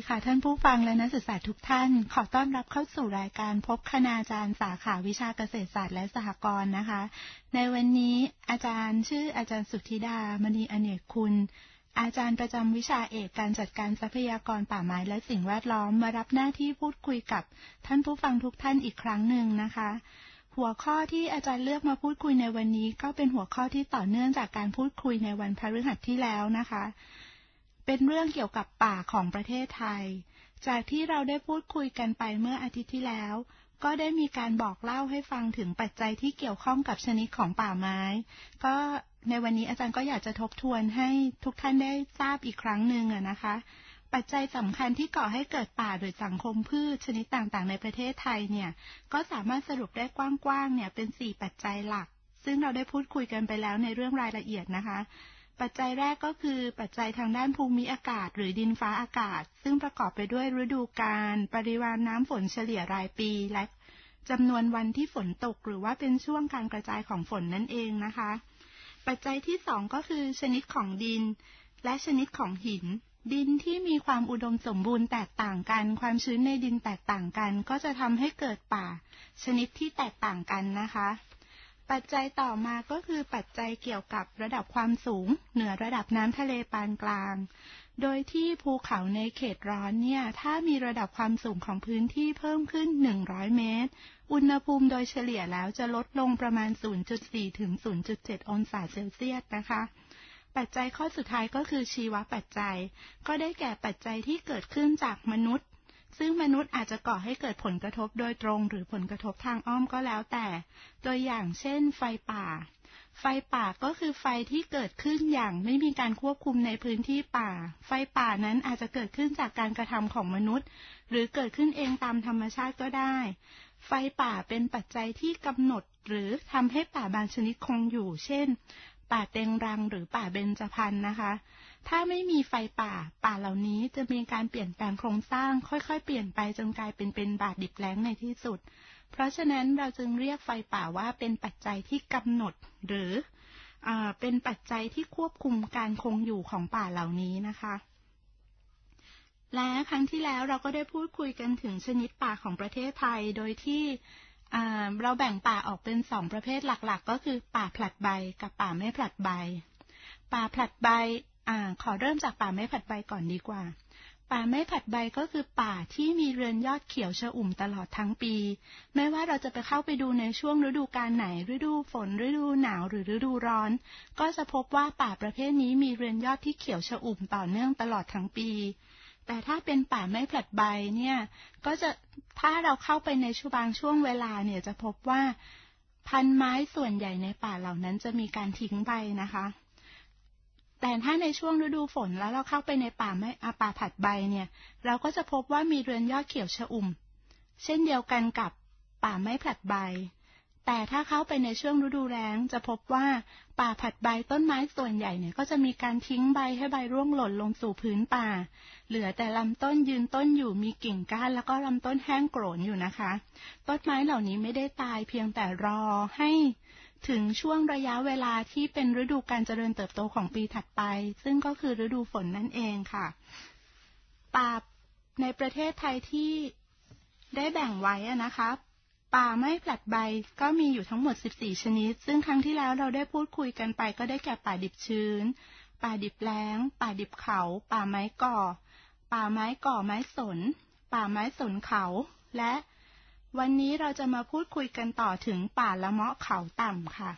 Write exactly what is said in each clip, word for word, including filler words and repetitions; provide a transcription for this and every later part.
ค่ะท่านผู้ฟังและนักศึกษาทุกท่านขอต้อนรับเข้าสู่รายการพบคณาจารย์สาขาวิชาเกษตรศาสตร์และสหกรณ์นะคะในวันนี้อาจารย์ชื่ออาจารย์สุทธิดามณีอเนกคุณอาจารย์ประจำวิชาเอกการจัดการทรัพยากรป่าไม้และสิ่งแวดล้อมมารับหน้าที่พูดคุยกับท่านผู้ฟังทุกท่านอีกครั้งหนึ่งนะคะหัวข้อที่อาจารย์เลือกมาพูดคุยในวันนี้ก็เป็นหัวข้อที่ต่อเนื่องจากการพูดคุยในวันพฤหัสที่แล้วนะคะเป็นเรื่องเกี่ยวกับป่าของประเทศไทยจากที่เราได้พูดคุยกันไปเมื่ออาทิตย์ที่แล้วก็ได้มีการบอกเล่าให้ฟังถึงปัจจัยที่เกี่ยวข้องกับชนิดของป่าไม้ก็ในวันนี้อาจารย์ก็อยากจะทบทวนให้ทุกท่านได้ทราบอีกครั้งหนึ่งนะคะปัจจัยสำคัญที่ก่อให้เกิดป่าโดยสังคมพืชชนิดต่างๆในประเทศไทยเนี่ยก็สามารถสรุปได้กว้างๆเนี่ยเป็นสี่ปัจจัยหลักซึ่งเราได้พูดคุยกันไปแล้วในเรื่องรายละเอียดนะคะปัจจัยแรกก็คือปัจจัยทางด้านภูมิอากาศหรือดินฟ้าอากาศซึ่งประกอบไปด้วยฤดูกาลปริมาณน้ำฝนเฉลี่ยรายปีและจำนวนวันที่ฝนตกหรือว่าเป็นช่วงการกระจายของฝนนั่นเองนะคะปัจจัยที่สองก็คือชนิดของดินและชนิดของหินดินที่มีความอุดมสมบูรณ์แตกต่างกันความชื้นในดินแตกต่างกันก็จะทำให้เกิดป่าชนิดที่แตกต่างกันนะคะปัจจัยต่อมาก็คือปัจจัยเกี่ยวกับระดับความสูงเหนือระดับน้ำทะเลปานกลางโดยที่ภูเขาในเขตร้อนเนี่ยถ้ามีระดับความสูงของพื้นที่เพิ่มขึ้นหนึ่งร้อยเมตรอุณหภูมิโดยเฉลี่ยแล้วจะลดลงประมาณ ศูนย์จุดสี่ ถึง ศูนย์จุดเจ็ด องศาเซลเซียสนะคะปัจจัยข้อสุดท้ายก็คือชีวปัจจัยก็ได้แก่ปัจจัยที่เกิดขึ้นจากมนุษย์ซึ่งมนุษย์อาจจะก่อให้เกิดผลกระทบโดยตรงหรือผลกระทบทางอ้อมก็แล้วแต่ตัวอย่างเช่นไฟป่าไฟป่าก็คือไฟที่เกิดขึ้นอย่างไม่มีการควบคุมในพื้นที่ป่าไฟป่านั้นอาจจะเกิดขึ้นจากการกระทำของมนุษย์หรือเกิดขึ้นเองตามธรรมชาติก็ได้ไฟป่าเป็นปัจจัยที่กำหนดหรือทำให้ป่าบางชนิดคงอยู่เช่นป่าเต็งรังหรือป่าเบญจพรรณนะคะถ้าไม่มีไฟป่าป่าเหล่านี้จะมีการเปลี่ยนแปลงโครงสร้างค่อยๆเปลี่ยนไปจนกลายเป็นเป็นป่าดิบแล้งในที่สุดเพราะฉะนั้นเราจึงเรียกไฟป่าว่าเป็นปัจจัยที่กำหนดหรืออ่าเป็นปัจจัยที่ควบคุมการคงอยู่ของป่าเหล่านี้นะคะและครั้งที่แล้วเราก็ได้พูดคุยกันถึงชนิดป่าของประเทศไทยโดยที่เราแบ่งป่าออกเป็นสองประเภทหลักๆก็คือป่าผลัดใบกับป่าไม่ผลัดใบป่าผลัดใบอ่าขอเริ่มจากป่าไม่ผลัดใบก่อนดีกว่าป่าไม่ผลัดใบก็คือป่าที่มีเรือนยอดเขียวชอุ่มตลอดทั้งปีไม่ว่าเราจะไปเข้าไปดูในช่วงฤดูกาลไหนฤดูฝนฤดูหนาวหรือฤดูร้อนก็จะพบว่าป่าประเภทนี้มีเรือนยอดที่เขียวชอุ่มต่อเนื่องตลอดทั้งปีแต่ถ้าเป็นป่าไม่ผลัดใบเนี่ยก็จะถ้าเราเข้าไปในช่วงบางช่วงเวลาเนี่ยจะพบว่าพันไม้ส่วนใหญ่ในป่าเหล่านั้นจะมีการทิ้งใบนะคะแต่ถ้าในช่วงฤดูฝนแล้วเราเข้าไปในป่าไม่ป่าผลัดใบเนี่ยเราก็จะพบว่ามีเรือนยอดเขียวชอุ่มเช่นเดียวกันกับป่าไม่ผลัดใบแต่ถ้าเข้าไปในช่วงฤดูแล้งจะพบว่าป่าผลัดใบต้นไม้ส่วนใหญ่เนี่ยก็จะมีการทิ้งใบให้ใบร่วงหล่นลงสู่พื้นป่าเหลือแต่ลำต้นยืนต้นอยู่มีกิ่งก้านแล้วก็ลำต้นแห้งโกรนอยู่นะคะต้นไม้เหล่านี้ไม่ได้ตายเพียงแต่รอให้ถึงช่วงระยะเวลาที่เป็นฤดูการเจริญเติบโตของปีถัดไปซึ่งก็คือฤดูฝนนั่นเองค่ะป่าในประเทศไทยที่ได้แบ่งไว้นะคะป่าไม่ผลัดใบก็มีอยู่ทั้งหมดสิบสี่ชนิดซึ่งครั้งที่แล้วเราได้พูดคุยกันไปก็ได้แก่ป่าดิบชื้นป่าดิบแล้งป่าดิบเขาป่าไม้ก่อป่าไม้ก่อไม้สนป่าไม้สนเขาและวันนี้เราจะมาพูดคุยกันต่อถึงป่าละเมาะเขาต่ำค่ะ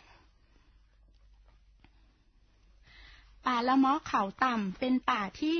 ป่าละเมาะเขาต่ำเป็นป่าที่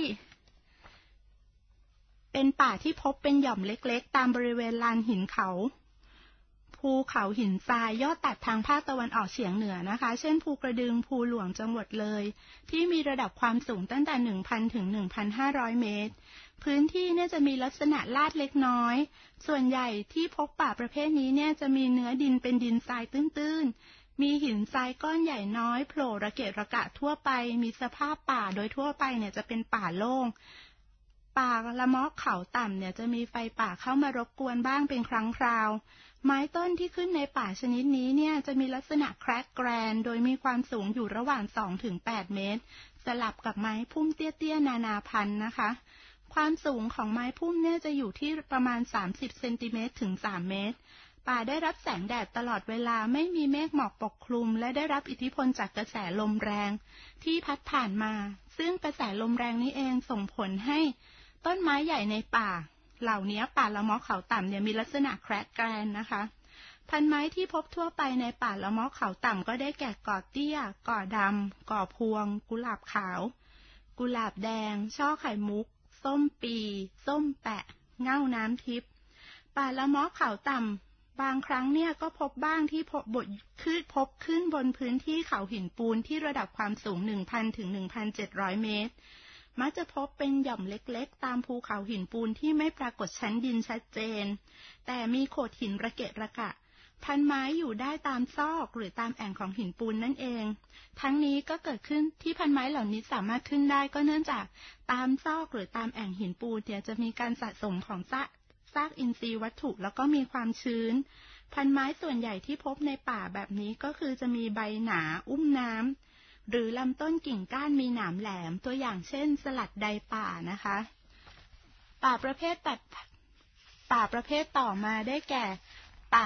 เป็นป่าที่พบเป็นหย่อมเล็กๆตามบริเวณลานหินเขาภูเขาหินทรายยอดตัดทางภาคตะวันออกเฉียงเหนือนะคะเช่นภูกระดึงภูหลวงจังหวัดเลยที่มีระดับความสูงตั้งแต่ หนึ่งพัน ถึง หนึ่งพันห้าร้อย เมตรพื้นที่เนี่ยจะมีลักษณะลาดเล็กน้อยส่วนใหญ่ที่พบป่าประเภทนี้เนี่ยจะมีเนื้อดินเป็นดินทรายตื้นๆมีหินทรายก้อนใหญ่น้อยโผล่ระเกะระกะทั่วไปมีสภาพป่าโดยทั่วไปเนี่ยจะเป็นป่าโล่งป่าละเมาะเขาต่ำเนี่ยจะมีไฟป่าเข้ามารบกวนบ้างเป็นครั้งคราวไม้ต้นที่ขึ้นในป่าชนิดนี้เนี่ยจะมีลักษณะแคร็กแกรนโดยมีความสูงอยู่ระหว่าง สองถึงแปด เมตรสลับกับไม้พุ่มเตี้ยๆนานาพันธุ์นะคะความสูงของไม้พุ่มเนี่ยจะอยู่ที่ประมาณสามสิบเซนติเมตรถึงสามเมตรป่าได้รับแสงแดดตลอดเวลาไม่มีเมฆหมอกปกคลุมและได้รับอิทธิพลจากกระแสลมแรงที่พัดผ่านมาซึ่งกระแสลมแรงนี้เองส่งผลให้ต้นไม้ใหญ่ในป่าเหล่านี้ป่าละเมาะเขาต่ำเนี่ยมีลักษณะแคระแกรนนะคะพันไม้ที่พบทั่วไปในป่าละเมาะเขาต่ำก็ได้แก่ก่อเตี้ยก่อดำก่อพวงกุหลาบขาวกุหลาบแดงช่อไข่มุกส้มปีส้มแปะเง่าน้ำทิพย์ป่าละเมาะเขาต่ำบางครั้งเนี่ยก็พบบ้างที่พบบดขึ้นพบขึ้นบนพื้นที่เขาหินปูนที่ระดับความสูง หนึ่งพัน ถึง หนึ่งพันเจ็ดร้อย เมตรมักจะพบเป็นหย่อมเล็กๆตามภูเขาหินปูนที่ไม่ปรากฏชั้นดินชัดเจนแต่มีโขดหินระเกะระกะพันไม้อยู่ได้ตามซอกหรือตามแอ่งของหินปูนนั่นเองทั้งนี้ก็เกิดขึ้นที่พันไม้เหล่านี้สามารถขึ้นได้ก็เนื่องจากตามซอกหรือตามแอ่งหินปูนเนี่ยจะมีการสะสมของซากซากอินทรีย์วัตถุแล้วก็มีความชื้นพันไม้ส่วนใหญ่ที่พบในป่าแบบนี้ก็คือจะมีใบหนาอุ้มน้ำหรือลำต้นกิ่งก้านมีหนามแหลมตัวอย่างเช่นสลัดใดป่านะคะป่าประเภทตัดป่าประเภทต่อมาได้แก่ป่า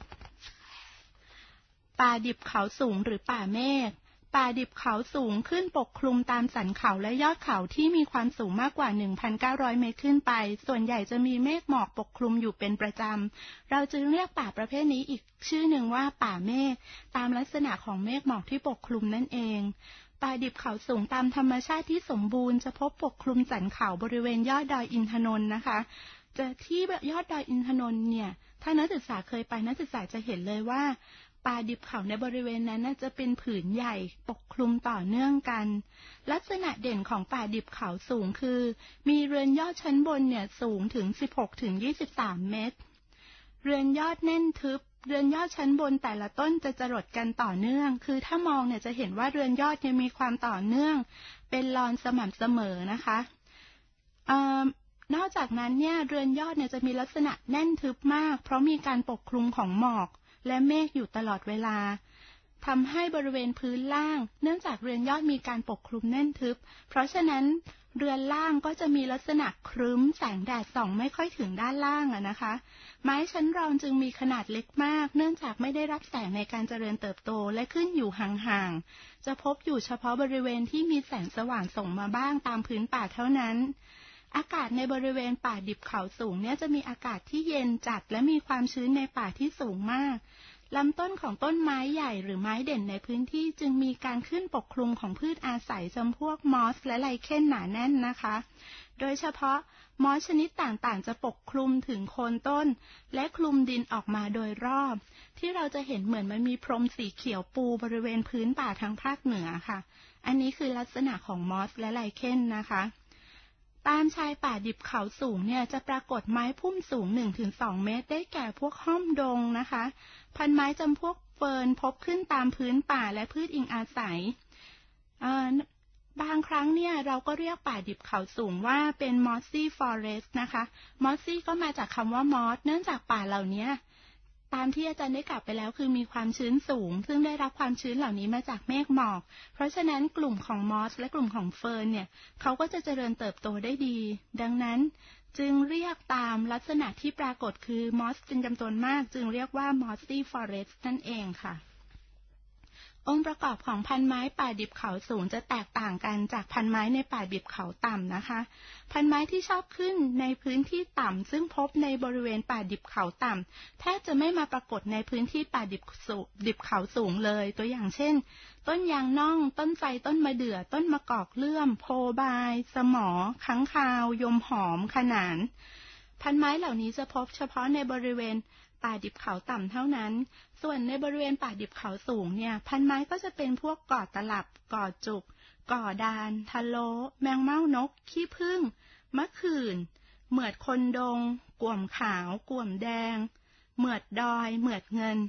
ป่าดิบเขาสูงหรือป่าเมฆป่าดิบเขาสูงขึ้นปกคลุมตามสันเขาและยอดเขาที่มีความสูงมากกว่า หนึ่งพันเก้าร้อย เมตรขึ้นไปส่วนใหญ่จะมีเมฆหมอกปกคลุมอยู่เป็นประจำเราจึงเรียกป่าประเภทนี้อีกชื่อหนึ่งว่าป่าเมฆตามลักษณะของเมฆหมอกที่ปกคลุมนั่นเองป่าดิบเขาสูงตามธรรมชาติที่สมบูรณ์จะพบปกคลุมสันเขาบริเวณยอดดอยอินทนนท์นะคะจะที่ยอดดอยอินทนนท์เนี่ยถ้านักศึกษาเคยไปนักศึกษาจะเห็นเลยว่าป่าดิบเขาในบริเวณนั้นน่าจะเป็นผืนใหญ่ปกคลุมต่อเนื่องกันลักษณะเด่นของป่าดิบเขาสูงคือมีเรือนยอดชั้นบนเนี่ยสูงถึง สิบหกถึงยี่สิบสาม เมตรเรือนยอดแน่นทึบเรือนยอดชั้นบนแต่ละต้นจะจรดกันต่อเนื่องคือถ้ามองเนี่ยจะเห็นว่าเรือนยอดเนี่ยมีความต่อเนื่องเป็นลอนสม่ำเสมอนะคะอ่านอกจากนั้นเนี่ยเรือนยอดเนี่ยจะมีลักษณะแน่นทึบมากเพราะมีการปกคลุมของหมอกและเมฆอยู่ตลอดเวลาทำให้บริเวณพื้นล่างเนื่องจากเรือนยอดมีการปกคลุมแน่นทึบเพราะฉะนั้นเรือนล่างก็จะมีลักษณะครึ้มแสงแดดส่องไม่ค่อยถึงด้านล่างอะนะคะไม้ชั้นรองจึงมีขนาดเล็กมากเนื่องจากไม่ได้รับแสงในการเจริญเติบโตและขึ้นอยู่ห่างๆจะพบอยู่เฉพาะบริเวณที่มีแสงสว่างส่งมาบ้างตามพื้นป่าเท่านั้นอากาศในบริเวณป่าดิบเขาสูงเนี่ยจะมีอากาศที่เย็นจัดและมีความชื้นในป่าที่สูงมากลำต้นของต้นไม้ใหญ่หรือไม้เด่นในพื้นที่จึงมีการขึ้นปกคลุมของพืชอาศัยจำพวกมอสและไลเคนหนาแน่นนะคะโดยเฉพาะมอสชนิดต่างๆจะปกคลุมถึงโคนต้นและคลุมดินออกมาโดยรอบที่เราจะเห็นเหมือนมันมีพรมสีเขียวปูบริเวณพื้นป่าทางภาคเหนือค่ะอันนี้คือลักษณะของมอสและไลเคนนะคะตามชายป่าดิบเขาสูงเนี่ยจะปรากฏไม้พุ่มสูง หนึ่งถึงสอง เมตรได้แก่พวกห้อมดงนะคะพันไม้จำพวกเฟิร์นพบขึ้นตามพื้นป่าและพืชอิงอาศัยบางครั้งเนี่ยเราก็เรียกป่าดิบเขาสูงว่าเป็น mossy forest นะคะ mossy ก็มาจากคำว่า moss เนื่องจากป่าเหล่านี้ตามที่อาจารย์ได้กล่าวไปแล้วคือมีความชื้นสูงซึ่งได้รับความชื้นเหล่านี้มาจากเมฆหมอกเพราะฉะนั้นกลุ่มของมอสและกลุ่มของเฟิร์นเนี่ยเขาก็จะเจริญเติบโตได้ดีดังนั้นจึงเรียกตามลักษณะที่ปรากฏคือมอสเป็นจำนวนมากจึงเรียกว่า mossy forest นั่นเองค่ะองค์ประกอบของพันไม้ป่าดิบเขาสูงจะแตกต่างกันจากพันไม้ในป่าดิบเขาต่ำนะคะพันไม้ที่ชอบขึ้นในพื้นที่ต่ำซึ่งพบในบริเวณป่าดิบเขาต่ำแทบจะไม่มาปรากฏในพื้นที่ป่าดิบสูงดิบเขาสูงเลยตัวอย่างเช่นต้นยางน่องต้นไทรต้นมะเดื่อต้นมะกอกเลื่อมโพบายสมอค้างคาวยมหอมขนานพันไม้เหล่านี้จะพบเฉพาะในบริเวณป่าดิบเขาต่ำเท่านั้นส่วนในบริเวณป่าดิบเขาสูงเนี่ยพันไม้ก็จะเป็นพวกก่อตลับก่อจุกก่อดานทะโลแมงเม่านกขี้ผึ้งมะขื่นเหมือดคนดงก่วมขาวก่วมแดงเหมือดดอยเหมือดเงิน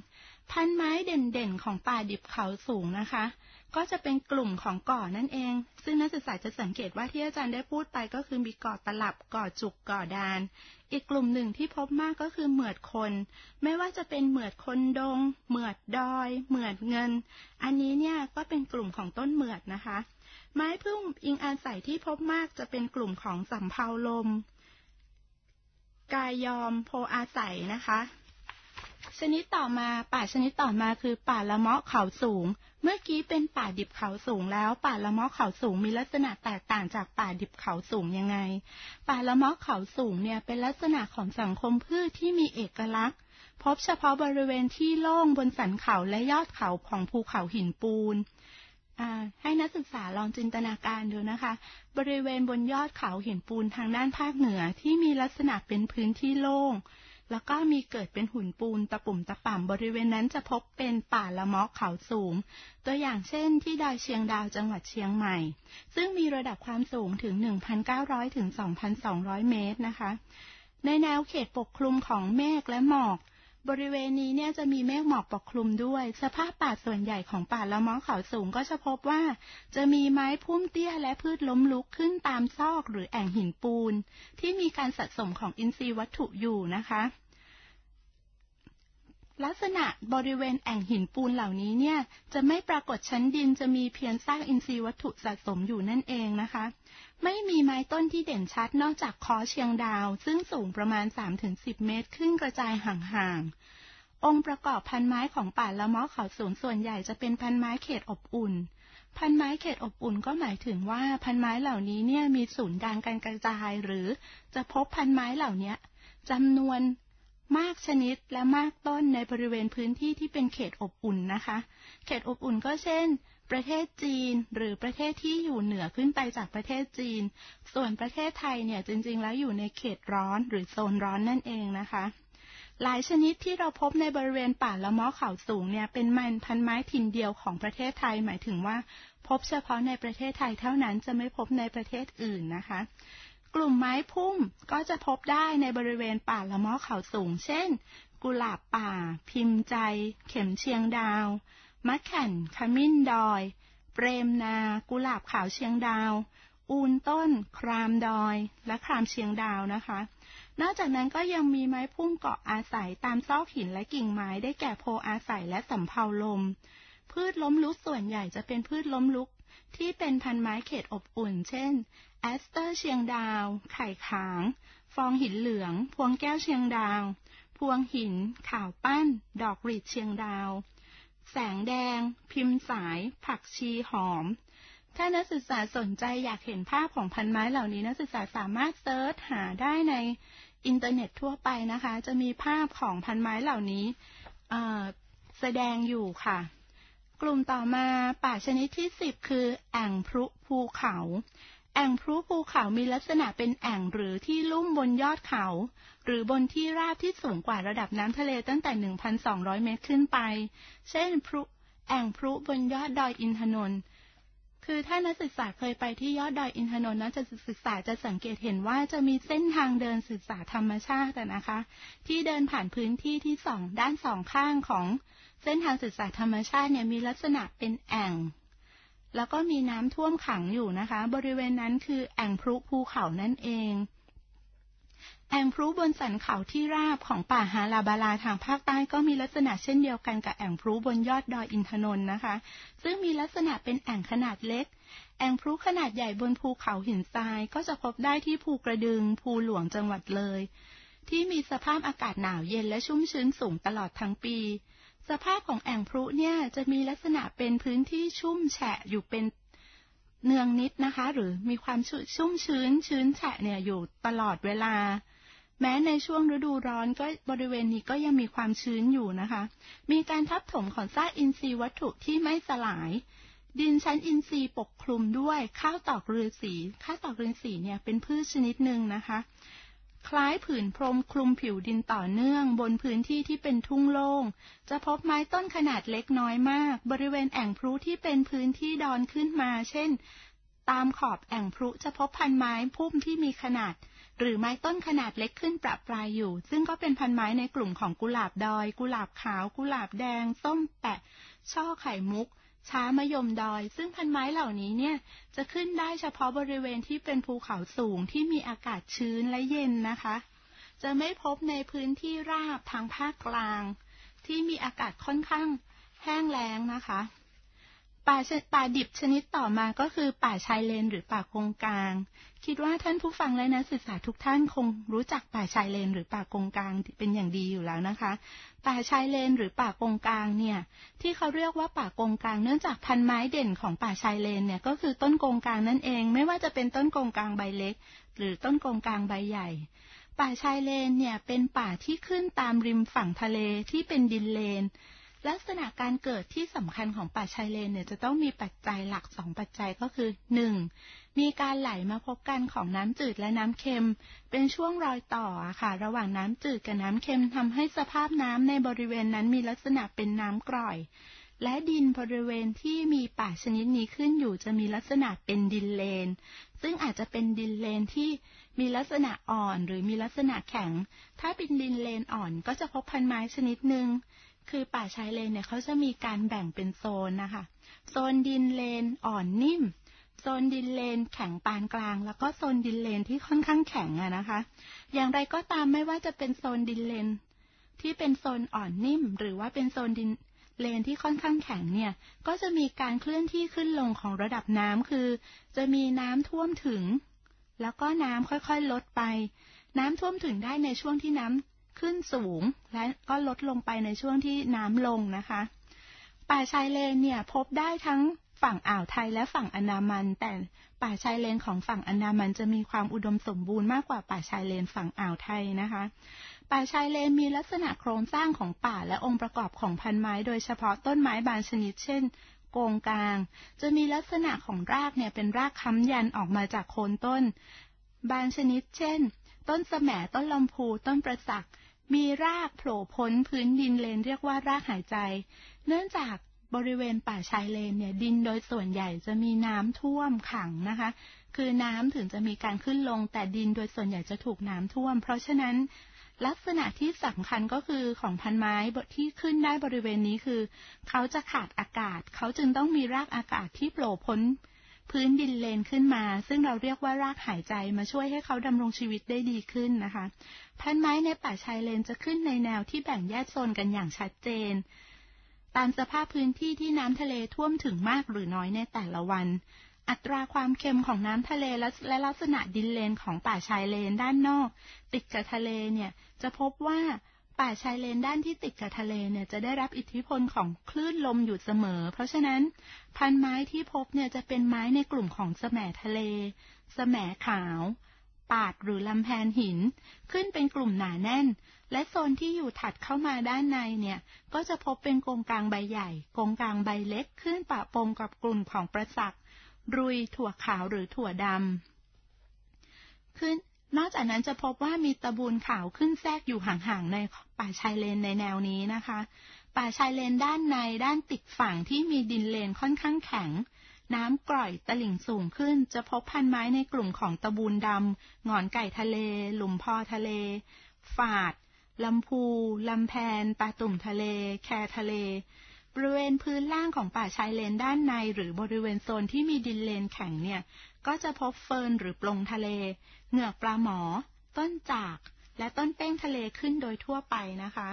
พันไม้เด่นๆของป่าดิบเขาสูงนะคะก็จะเป็นกลุ่มของก่อนั่นเองซึ่งนักศึกษาจะสังเกตว่าที่อาจารย์ได้พูดไปก็คือมีก่อตลับก่อจุกก่อดานอีกกลุ่มหนึ่งที่พบมากก็คือเหมือดคนไม่ว่าจะเป็นเหมือดคนดงเหมือดดอยเหมือดเงินอันนี้เนี่ยก็เป็นกลุ่มของต้นเหมือดนะคะไม้พึ่งอิงอาศัยที่พบมากจะเป็นกลุ่มของสำเภาลมกายยอมโพอาศัยนะคะชนิดต่อมาป่าชนิดต่อมาคือป่าละเมาะเขาสูงเมื่อกี้เป็นป่าดิบเขาสูงแล้วป่าละเมาะเขาสูงมีลักษณะแตกต่างจากป่าดิบเขาสูงยังไงป่าละเมาะเขาสูงเนี่ยเป็นลักษณะของสังคมพืชที่มีเอกลักษณ์พบเฉพาะบริเวณที่โล่งบนสันเขาและยอดเขาของภูเขาหินปูนให้นักศึกษาลองจินตนาการดูนะคะบริเวณบนยอดเขาหินปูนทางด้านภาคเหนือที่มีลักษณะเป็นพื้นที่โล่งแล้วก็มีเกิดเป็นหุ่นปูนตะปุ่มตะป่ำบริเวณนั้นจะพบเป็นป่าละเมาะเขาสูงตัวอย่างเช่นที่ดอยเชียงดาวจังหวัดเชียงใหม่ซึ่งมีระดับความสูงถึง หนึ่งพันเก้าร้อย ถึง สองพันสองร้อย เมตรนะคะในแนวเขตปกคลุมของเมฆและหมอกบริเวณนี้เนี่ยจะมีเมฆหมอกปกคลุมด้วยสภาพป่าส่วนใหญ่ของป่าละเมาะเขาสูงก็จะพบว่าจะมีไม้พุ่มเตี้ยและพืชล้มลุกขึ้นตามซอกหรือแอ่งหินปูนที่มีการสะสมของอินทรีย์วัตถุอยู่นะคะลักษณะบริเวณแอ่งหินปูนเหล่านี้เนี่ยจะไม่ปรากฏชั้นดินจะมีเพียงซากอินทรีย์วัตถุสะสมอยู่นั่นเองนะคะไม่มีไม้ต้นที่เด่นชัดนอกจากค้อเชียงดาวซึ่งสูงประมาณ สามถึงสิบ เมตรขึ้นกระจายห่างๆองค์ประกอบพันไม้ของป่าละเมาะเขาสูงส่วนใหญ่จะเป็นพันไม้เขตอบอุ่นพันไม้เขตอบอุ่นก็หมายถึงว่าพันไม้เหล่านี้เนี่ยมีศูนย์กลางการกระจายหรือจะพบพันไม้เหล่านี้จำนวนมากชนิดและมากต้นในบริเวณพื้นที่ที่เป็นเขตอบอุ่นนะคะเขตอบอุ่นก็เช่นประเทศจีนหรือประเทศที่อยู่เหนือขึ้นไปจากประเทศจีนส่วนประเทศไทยเนี่ยจริงๆแล้วอยู่ในเขตร้อนหรือโซนร้อนนั่นเองนะคะหลายชนิดที่เราพบในบริเวณป่าละเมาะเขาสูงเนี่ยเป็นมันพันไม้ถิ่นเดียวของประเทศไทยหมายถึงว่าพบเฉพาะในประเทศไทยเท่านั้นจะไม่พบในประเทศอื่นนะคะกลุ่มไม้พุ่มก็จะพบได้ในบริเวณป่าละเมาะเขาสูงเช่นกุหลาบป่าพิมพ์ใจเข็มเชียงดาวมะแข่นขมิ้นดอยเปรมนากุหลาบขาวเชียงดาวอูนต้นครามดอยและครามเชียงดาวนะคะนอกจากนั้นก็ยังมีไม้พุ่มเกาะอาศัยตามซอกหินและกิ่งไม้ได้แก่โพอาศัยและสำเภาลมพืชล้มลุกส่วนใหญ่จะเป็นพืชล้มลุกที่เป็นพันไม้เขตอบอุ่นเช่นแอสเตอร์เชียงดาวไข่ขางฟองหินเหลืองพวงแก้วเชียงดาวพวงหินข่าวปั้นดอกหรีดเชียงดาวแสงแดงพิมพ์สายผักชีหอมถ้านักศึกษาสนใจอยากเห็นภาพของพันไม้เหล่านี้นักศึกษาสามารถเซิร์ชหาได้ในอินเทอร์เน็ตทั่วไปนะคะจะมีภาพของพันไม้เหล่านี้แสดงอยู่ค่ะกลุ่มต่อมาป่าชนิดที่สิบคือแอ่งพรุภูเขาแอ่งพรุภูเขามีลักษณะเป็นแอ่งหรือที่ลุ่มบนยอดเขาหรือบนที่ราบที่สูงกว่าระดับน้ำทะเลตั้งแต่ หนึ่งพันสองร้อย เมตรขึ้นไปเช่นพรุแอ่งพรุบนยอดดอยอินทนนท์คือถ้านักศึกษาเคยไปที่ยอดดอยอินทนนท์นักศึกษาจะสังเกตเห็นว่าจะมีเส้นทางเดินศึกษาธรรมชาตินะคะที่เดินผ่านพื้นที่ที่สองด้านสองข้างของเส้นทางศึกษาธรรมชาติเนี่ยมีลักษณะเป็นแอ่งแล้วก็มีน้ำท่วมขังอยู่นะคะบริเวณนั้นคือแอ่งพรุภูเขานั่นเองแอ่งพรุบนสันเขาที่ราบของป่าฮาราบาลาทางภาคใต้ก็มีลักษณะเช่นเดียวกันกับแอ่งพรุบนยอดดอยอินทนนท์นะคะซึ่งมีลักษณะเป็นแอ่งขนาดเล็กแอ่งพรุขนาดใหญ่บนภูเขาหินทรายก็จะพบได้ที่ภูกระดึงภูหลวงจังหวัดเลยที่มีสภาพอากาศหนาวเย็นและชุ่มชื้นสูงตลอดทั้งปีสภาพของแอ่งพรุเนี่ยจะมีลักษณะเป็นพื้นที่ชุ่มแฉะอยู่เป็นเนืองนิดนะคะหรือมีความชุ่มชื้นชื้นแฉะเนี่ยอยู่ตลอดเวลาแม้ในช่วงฤดูร้อนก็บริเวณนี้ก็ยังมีความชื้นอยู่นะคะมีการทับถมของซากอินทรีย์วัตถุที่ไม่สลายดินชั้นอินทรีย์ปกคลุมด้วยข้าวตอกฤาษีข้าวตอกฤาษีเนี่ยเป็นพืชชนิดหนึ่งนะคะคล้ายผืนพรมคลุมผิวดินต่อเนื่องบนพื้นที่ที่เป็นทุ่งโล่งจะพบไม้ต้นขนาดเล็กน้อยมากบริเวณแอ่งพรุที่เป็นพื้นที่ดอนขึ้นมาเช่นตามขอบแอ่งพรุจะพบพันไม้พุ่มที่มีขนาดหรือไม้ต้นขนาดเล็กขึ้นประปรายอยู่ซึ่งก็เป็นพันไม้ในกลุ่มของกุหลาบดอยกุหลาบขาวกุหลาบแดงส้มแปะช่อไข่มุกช้ามะยมดอยซึ่งพันไม้เหล่านี้เนี่ยจะขึ้นได้เฉพาะบริเวณที่เป็นภูเขาสูงที่มีอากาศชื้นและเย็นนะคะจะไม่พบในพื้นที่ราบทางภาคกลางที่มีอากาศค่อนข้างแห้งแล้งนะคะป่าป่าดิบชนิดต่อมาก็คือป่าชายเลนหรือป่าโกงกางคิดว่าท่านผู้ฟังและนักศึกษาทุกท่านคงรู้จักป่าชายเลนหรือป่าโกงกางเป็นอย่างดีอยู่แล้วนะคะป่าชายเลนหรือป่าโกงกางเนี่ยที่เขาเรียกว่าป่าโกงกางเนื่องจากพันไม้เด่นของป่าชายเลนเนี่ยก็คือต้นโกงกางนั่นเองไม่ว่าจะเป็นต้นโกงกางใบเล็กหรือต้นโกงกางใบใหญ่ป่าชายเลนเนี่ยเป็นป่าที่ขึ้นตามริมฝั่งทะเลที่เป็นดินเลนลักษณะการเกิดที่สำคัญของป่าชายเลนเนี่ยจะต้องมีปัจจัยหลักสองปัจจัยก็คือ หนึ่ง มีการไหลมาพบกันของน้ำจืดและน้ำเค็มเป็นช่วงรอยต่อค่ะระหว่างน้ำจืดกับน้ำเค็มทำให้สภาพน้ำในบริเวณนั้นมีลักษณะเป็นน้ำกร่อยและดินบริเวณที่มีป่าชนิดนี้ขึ้นอยู่จะมีลักษณะเป็นดินเลนซึ่งอาจจะเป็นดินเลนที่มีลักษณะอ่อนหรือมีลักษณะแข็งถ้าเป็นดินเลนอ่อนก็จะพบพันไม้ชนิดหนึ่งคือป่าชายเลนเนี่ยเขาจะมีการแบ่งเป็นโซนนะคะโซนดินเลนอ่อนนิ่มโซนดินเลนแข็งปานกลางแล้วก็โซนดินเลนที่ค่อนข้างแข็งอะนะคะอย่างไรก็ตามไม่ว่าจะเป็นโซนดินเลนที่เป็นโซนอ่อนนิ่มหรือว่าเป็นโซนดินเลนที่ค่อนข้างแข็งเนี่ยก็จะมีการเคลื่อนที่ขึ้นลงของระดับน้ำคือจะมีน้ำท่วมถึงแล้วก็น้ำค่อยๆลดไปน้ำท่วมถึงได้ในช่วงที่น้ำขึ้นสูงและก็ลดลงไปในช่วงที่น้ำลงนะคะป่าชายเลนเนี่ยพบได้ทั้งฝั่งอ่าวไทยและฝั่งอันดามันแต่ป่าชายเลนของฝั่งอันดามันจะมีความอุดมสมบูรณ์มากกว่าป่าชายเลนฝั่งอ่าวไทยนะคะป่าชายเลนมีลักษณะโครงสร้างของป่าและองค์ประกอบของพันไม้โดยเฉพาะต้นไม้บางชนิดเช่นโกงกางจะมีลักษณะของรากเนี่ยเป็นรากค้ำยันออกมาจากโคนต้นบางชนิดเช่นต้นแสมต้นลำพูต้นประสักมีรากโผล่พ้นพื้นดินเลนเรียกว่ารากหายใจเนื่องจากบริเวณป่าชายเลนเนี่ยดินโดยส่วนใหญ่จะมีน้ำท่วมขังนะคะคือน้ำถึงจะมีการขึ้นลงแต่ดินโดยส่วนใหญ่จะถูกน้ำท่วมเพราะฉะนั้นลักษณะที่สำคัญก็คือของพันไม้ที่ขึ้นได้บริเวณนี้คือเขาจะขาดอากาศเขาจึงต้องมีรากอากาศที่โผล่พ้นพื้นดินเลนขึ้นมาซึ่งเราเรียกว่ารากหายใจมาช่วยให้เขาดำรงชีวิตได้ดีขึ้นนะคะพันไม้ในป่าชายเลนจะขึ้นในแนวที่แบ่งแยกโซนกันอย่างชัดเจนตามสภาพพื้นที่ที่น้ำทะเลท่วมถึงมากหรือน้อยในแต่ละวันอัตราความเค็มของน้ำทะเลและลักษณะดินเลนของป่าชายเลนด้านนอกติดกับทะเลเนี่ยจะพบว่าป่าชายเลนด้านที่ติดกับทะเลเนี่ยจะได้รับอิทธิพลของคลื่นลมอยู่เสมอเพราะฉะนั้นพันไม้ที่พบเนี่ยจะเป็นไม้ในกลุ่มของแสมทะเลแสมขาวปาดหรือลำแพนหินขึ้นเป็นกลุ่มหนาแน่นและโซนที่อยู่ถัดเข้ามาด้านในเนี่ยก็จะพบเป็นโกงกางใบใหญ่โกงกางใบเล็กขึ้นปะปนกับกลุ่มของประสักรุยถั่วขาวหรือถั่วดำขึ้นนอกจากนั้นจะพบว่ามีตะบูนขาวขึ้นแทรกอยู่ห่างๆในป่าชายเลนในแนวนี้นะคะป่าชายเลนด้านในด้านติดฝั่งที่มีดินเลนค่อนข้างแข็งน้ำกร่อยตลิ่งสูงขึ้นจะพบพันไม้ในกลุ่มของตะบูนดำหงอนไก่ทะเลหลุมพอทะเลฝาดลำพูลำแพนปลาตุ่มทะเลแคทะเลบริเวณพื้นล่างของป่าชายเลนด้านในหรือบริเวณโซนที่มีดินเลนแข็งเนี่ยก็จะพบเฟิร์นหรือปลงทะเลเหงือกปลาหมอต้นจากและต้นเป้งทะเลขึ้นโดยทั่วไปนะคะ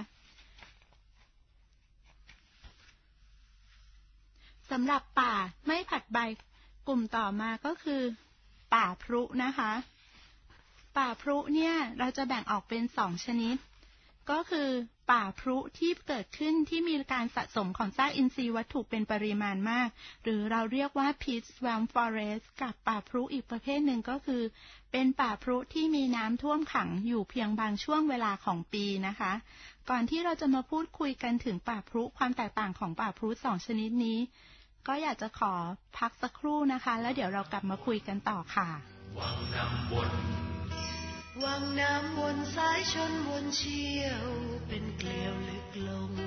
สำหรับป่าไม่ผัดใบกลุ่มต่อมาก็คือป่าพรุนะคะป่าพรุเนี่ยเราจะแบ่งออกเป็นสองชนิดก็คือป่าพรุที่เกิดขึ้นที่มีการสะสมของซากอินทรีย์วัตถุเป็นปริมาณมากหรือเราเรียกว่า peat swamp forest กับป่าพรุอีกประเภทหนึ่งก็คือเป็นป่าพรุที่มีน้ำท่วมขังอยู่เพียงบางช่วงเวลาของปีนะคะก่อนที่เราจะมาพูดคุยกันถึงป่าพรุความแตกต่างของป่าพรุสองชนิดนี้ก็อยากจะขอพักสักครู่นะคะแล้วเดี๋ยวเรากลับมาคุยกันต่อค่ะวังน้ำวนวังน้ำวนสายชนวนเชี่ยวเป็นเกลียวลึกลง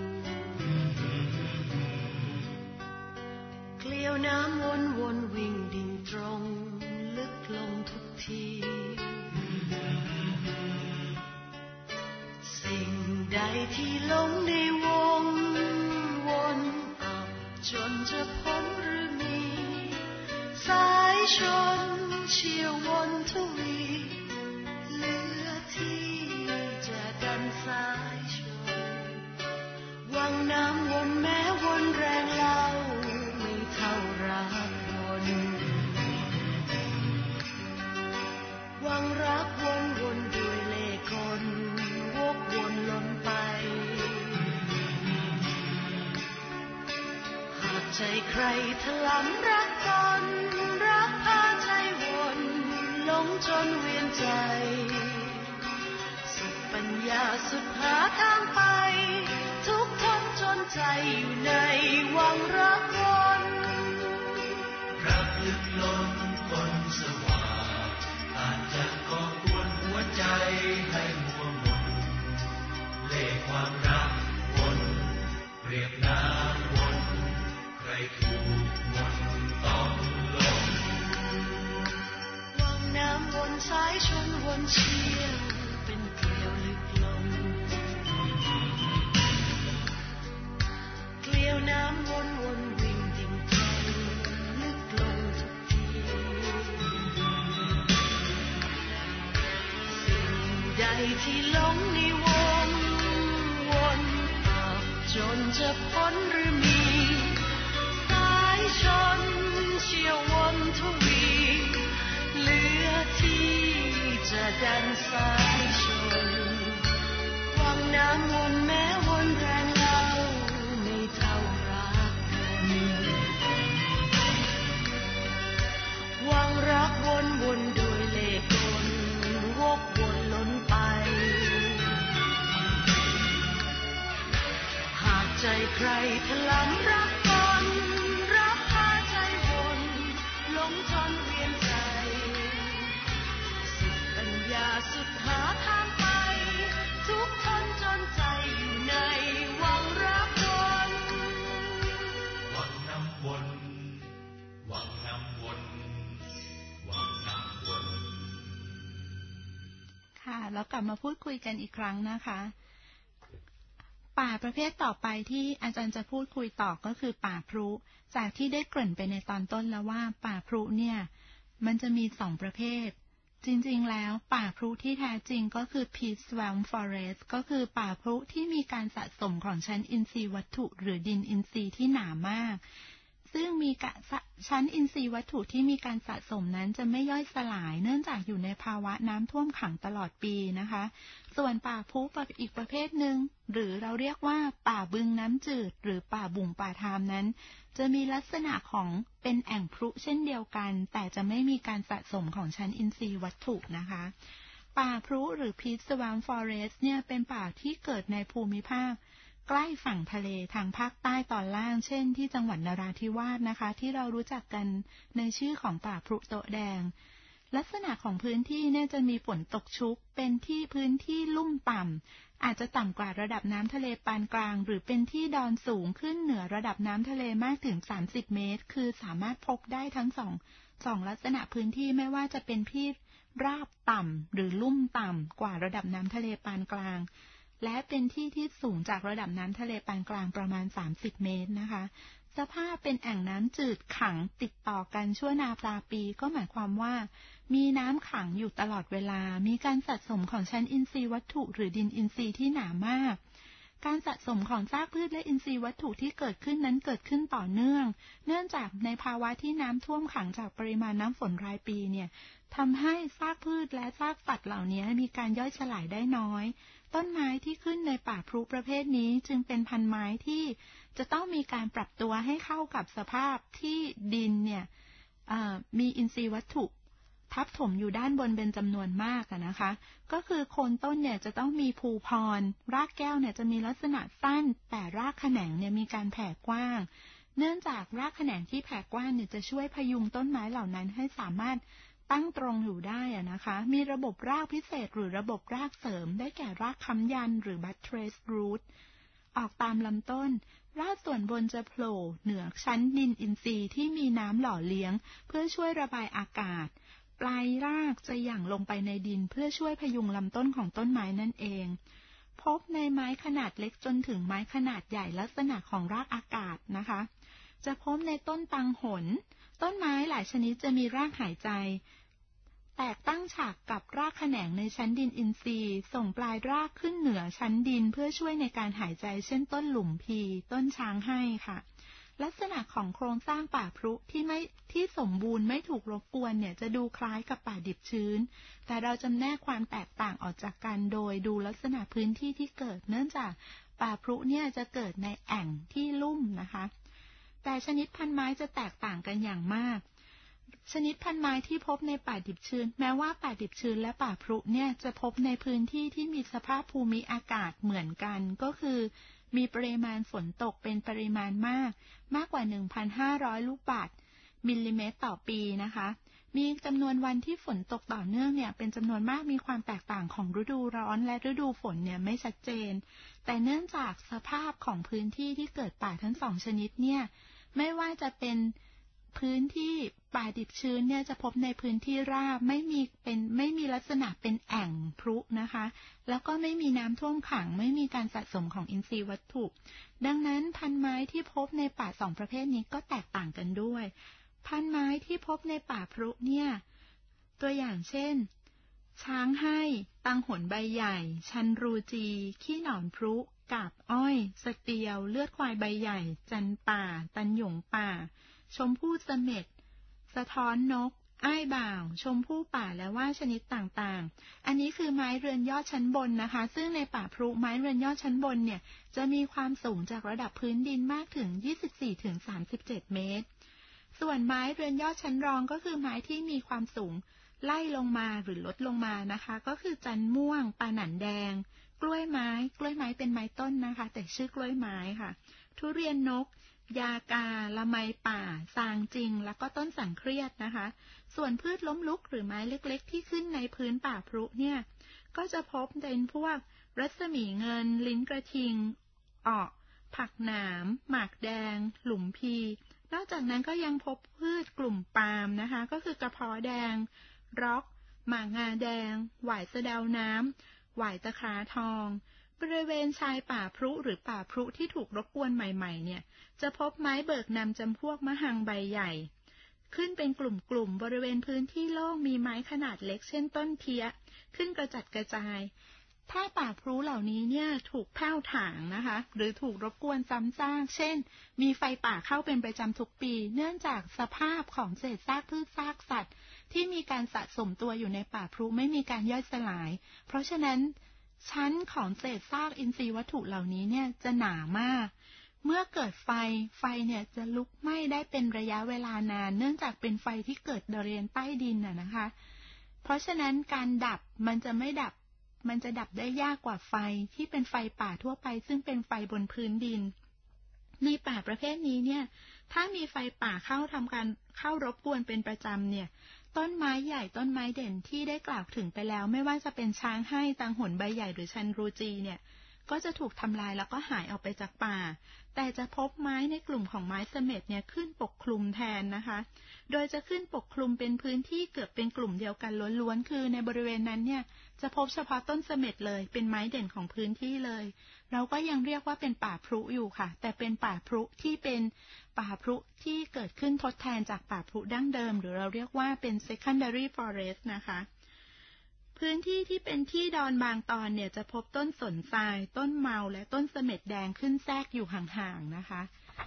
เกลียวน้ำวนวนวิ่งดิ่งตรงลึกลงทุกทีใดที่หลงในวงวนอับจนจะพ้นหรือมีสายชนเชี่ยววนทวีเหลือที่จะดันสายชนวังน้ำวนแม้วนแรงเล่าไม่เท่ารักวนวังรักวนวนด้วยเล่ห์กลวกวนล้นไปหากใจใครถลำรักกันรักพาใจวนหลงจนเวียนใจสุดปัญญาสุดหาทางไปทุกทนจนใจอยู่ในวังรักวนรักลึกล้นคนสว่างอาจจะก่อกวนหัวใจให้มัวหมนเล่ห์ความรักวนเปรียบน้ำวนใครถูกวนต้องลงวังน้ำวนสายชนวนเชี่ยวเป็นเกลียวลึกลงเกลียวน้ำวนวนวิ่งดิ่งตรงลึกลงทุกทีสิ่งใดที่หลงในวงวนอับจนจะพ้นหรือมีสายชนเชี่ยววนทวีเหลือที่จะดันสายชนวังน้ำวนแม้วนแรงเล่าไม่เท่ารักวังรักวนวนด้วยเล่ห์กลวกวนล้นไปหากใจใครถลำรักกันรักพาใจวนหลงจนเวียนใจสุดปัญญาสุดหาทางไปทุกทนจนใจอยู่ในวังรักวนวังน้ำวนวังน้ำวนวังน้ำวนค่ะแล้วกลับมาพูดคุยกันอีกครั้งนะคะป่าประเภทต่อไปที่อาจารย์จะพูดคุยต่อก็คือป่าพรุจากที่ได้เกริ่นไปในตอนต้นแล้วว่าป่าพรุเนี่ยมันจะมีสองประเภทจริงๆแล้วป่าพรุที่แท้จริงก็คือ peat swamp forest ก็คือป่าพรุที่มีการสะสมของชั้นอินทรีย์วัตถุหรือดินอินทรีย์ที่หนามากซึ่งมีชั้นอินทรีย์วัตถุที่มีการสะสมนั้นจะไม่ย่อยสลายเนื่องจากอยู่ในภาวะน้ำท่วมขังตลอดปีนะคะส่วนป่าพรุอีกประเภทหนึ่งหรือเราเรียกว่าป่าบึงน้ำจืดหรือป่าบุ่งป่าทามนั้นจะมีลักษณะของเป็นแอ่งพรุเช่นเดียวกันแต่จะไม่มีการสะสมของชั้นอินทรีย์วัตถุนะคะป่าพรุหรือ peat swamp forest เนี่ยเป็นป่าที่เกิดในภูมิภาคใกล้ฝั่งทะเลทางภาคใต้ตอนล่างเช่นที่จังหวัดนราธิวาสนะคะที่เรารู้จักกันในชื่อของป่าพรุโตะแดงลักษณะของพื้นที่เนี่ยจะมีฝนตกชุกเป็นที่พื้นที่ลุ่มต่ำอาจจะต่ำกว่าระดับน้ำทะเลปานกลางหรือเป็นที่ดอนสูงขึ้นเหนือระดับน้ำทะเลมากถึงสามสิบเมตรคือสามารถพบได้ทั้งสองสองลักษณะพื้นที่ไม่ว่าจะเป็นที่ราบต่ำหรือลุ่มต่ำกว่าระดับน้ำทะเลปานกลางและเป็นที่ที่สูงจากระดับน้ำทะเลปานกลางประมาณสามสิบเมตรนะคะสภาพเป็นแอ่งน้ำจืดขังติดต่อกันชั่วนาปลาปีก็หมายความว่ามีน้ำขังอยู่ตลอดเวลามีการสะสมของชั้นอินทรีย์วัตถุหรือดินอินทรีย์ที่หนามากการสะสมของซากพืชและอินทรีย์วัตถุที่เกิดขึ้นนั้นเกิดขึ้นต่อเนื่องเนื่องจากในภาวะที่น้ำท่วมขังจากปริมาณน้ำฝนรายปีเนี่ยทำให้ซากพืชและซากสัตว์เหล่านี้มีการย่อยสลายได้น้อยต้นไม้ที่ขึ้นในป่าพรุประเภทนี้จึงเป็นพันธุ์ไม้ที่จะต้องมีการปรับตัวให้เข้ากับสภาพที่ดินเนี่ยมีอินทรีย์วัตถุทับถมอยู่ด้านบนเป็นจำนวนมากนะคะก็คือโคนต้นเนี่ยจะต้องมีภูพรรากแก้วเนี่ยจะมีลักษณะสั้นแต่รากแขนงเนี่ยมีการแผ่กว้างเนื่องจากรากแขนงที่แผ่กว้างเนี่ยจะช่วยพยุงต้นไม้เหล่านั้นให้สามารถตั้งตรงอยู่ได้นะคะมีระบบรากพิเศษหรือระบบรากเสริมได้แก่รากค้ำยันหรือ buttress root ออกตามลำต้นรากส่วนบนจะโผล่เหนือชั้นดินอินทรีย์ที่มีน้ำหล่อเลี้ยงเพื่อช่วยระบายอากาศปลายรากจะหยั่งลงไปในดินเพื่อช่วยพยุงลำต้นของต้นไม้นั่นเองพบในไม้ขนาดเล็กจนถึงไม้ขนาดใหญ่ลักษณะของรากอากาศนะคะจะพบในต้นตังหนต้นไม้หลายชนิดจะมีรากหายใจแตกตั้งฉากกับรากแขนงในชั้นดินอินทรีย์ส่งปลายรากขึ้นเหนือชั้นดินเพื่อช่วยในการหายใจเช่นต้นหลุมพีต้นช้างให้ค่ะลักษณะของโครงสร้างป่าพรุที่ไม่ที่สมบูรณ์ไม่ถูกรบกวนเนี่ยจะดูคล้ายกับป่าดิบชื้นแต่เราจำแนกความแตกต่างออกจากกันโดยดูลักษณะพื้นที่ที่เกิดเนื่องจากป่าพรุเนี่ยจะเกิดในแอ่งที่ลุ่มนะคะแต่ชนิดพันธุ์ไม้จะแตกต่างกันอย่างมากชนิดพันธุ์ไม้ที่พบในป่าดิบชื้นแม้ว่าป่าดิบชื้นและป่าพรุเนี่ยจะพบในพื้นที่ที่มีสภาพภูมิอากาศเหมือนกันก็คือมีปริมาณฝนตกเป็นปริมาณมากมากกว่า หนึ่งพันห้าร้อย ลูกบาศก์มิลลิเมตรต่อปีนะคะมีจำนวนวันที่ฝนตกต่อเนื่องเนี่ยเป็นจำนวนมากมีความแตกต่างของฤดูร้อนและฤดูฝนเนี่ยไม่ชัดเจนแต่เนื่องจากสภาพของพื้นที่ที่เกิดป่าทั้งสองชนิดเนี่ยไม่ว่าจะเป็นพื้นที่ป่าดิบชื้นเนี่ยจะพบในพื้นที่ราบไม่มีเป็นไม่มีลักษณะเป็นแอ่งพรุนะคะแล้วก็ไม่มีน้ำท่วมขังไม่มีการสะสมของอินทรีย์วัตถุดังนั้นพันธุ์ไม้ที่พบในป่าสองประเภทนี้ก็แตกต่างกันด้วยพันธุ์ไม้ที่พบในป่าพรุเนี่ยตัวอย่างเช่นช้างให้ตังหนใบใหญ่ชันรูจีขี้หนอนพรุกาบอ้อยสเตียวเลือดควายใบใหญ่จันป่าตันหยงป่าชมพู่เสม็ดสะท้อนนกอ้ายบ่าวชมพู่ป่าและว่าชนิดต่างๆอันนี้คือไม้เรือนยอดชั้นบนนะคะซึ่งในป่าพรุไม้เรือนยอดชั้นบนเนี่ยจะมีความสูงจากระดับพื้นดินมากถึง ยี่สิบสี่ถึงสามสิบเจ็ด เมตรส่วนไม้เรือนยอดชั้นรองก็คือไม้ที่มีความสูงไล่ลงมาหรือลดลงมานะคะก็คือจันม่วงปาหนันแดงกล้วยไม้กล้วยไม้เป็นไม้ต้นนะคะแต่ชื่อกล้วยไม้ค่ะทุเรียนนกยากาละไมป่าซางจริงแล้วก็ต้นสังเครียดนะคะส่วนพืชล้มลุกหรือไม้เล็กๆที่ขึ้นในพื้นป่าพรุเนี่ยก็จะพบเป็นพวกรัศมีเงินลิ้นกระทิงอ่อผักหนามหมากแดงหลุมพีนอกจากนั้นก็ยังพบพืชกลุ่มปาล์มนะคะก็คือกระเพาะแดงร็อกหมากงาแดงหวายสะเดาน้ำหวายตะคร้าทองบริเวณชายป่าพรุหรือป่าพรุที่ถูกรบกวนใหม่ๆเนี่ยจะพบไม้เบิกนำจำพวกมะฮังใบใหญ่ขึ้นเป็นกลุ่มๆบริเวณพื้นที่โล่งมีไม้ขนาดเล็กเช่นต้นเพี้ยขึ้นกระจัดกระจายถ้าป่าพรุเหล่านี้เนี่ยถูกแผ่วถางนะคะหรือถูกรบกวนซ้ำซากเช่นมีไฟป่าเข้าเป็นประจำทุกปีเนื่องจากสภาพของเศษซากพืชซากสัตว์ที่มีการสะสมตัวอยู่ในป่าพรุไม่มีการย่อยสลายเพราะฉะนั้นชั้นของเศษซากอินทรีย์วัตถุเหล่านี้เนี่ยจะหนามากเมื่อเกิดไฟไฟเนี่ยจะลุกไหม้ได้เป็นระยะเวลานานเนื่องจากเป็นไฟที่เกิดบริเวณใต้ดินน่ะนะคะเพราะฉะนั้นการดับมันจะไม่ดับมันจะดับได้ยากกว่าไฟที่เป็นไฟป่าทั่วไปซึ่งเป็นไฟบนพื้นดินในป่าประเภทนี้เนี่ยถ้ามีไฟป่าเข้าทำการเข้ารบกวนเป็นประจำเนี่ยต้นไม้ใหญ่ต้นไม้เด่นที่ได้กล่าวถึงไปแล้วไม่ว่าจะเป็นช้างให้ตังหนใบใหญ่หรือชันรูจีเนี่ยก็จะถูกทำลายแล้วก็หายออกไปจากป่าแต่จะพบไม้ในกลุ่มของไม้เสม็ดเนี่ยขึ้นปกคลุมแทนนะคะโดยจะขึ้นปกคลุมเป็นพื้นที่เกือบเป็นกลุ่มเดียวกันล้วนๆคือในบริเวณนั้นเนี่ยจะพบเฉพาะต้นเสม็ดเลยเป็นไม้เด่นของพื้นที่เลยเราก็ยังเรียกว่าเป็นป่าพรุอยู่ค่ะแต่เป็นป่าพรุที่เป็นป่าพรุที่เกิดขึ้นทดแทนจากป่าพรุดั้งเดิมหรือเราเรียกว่าเป็น secondary forest นะคะพื้นที่ที่เป็นที่ดอนบางตอนเนี่ยจะพบต้นสนทรายต้นเมาและต้นเสม็ดแดงขึ้นแทรกอยู่ห่างๆนะคะ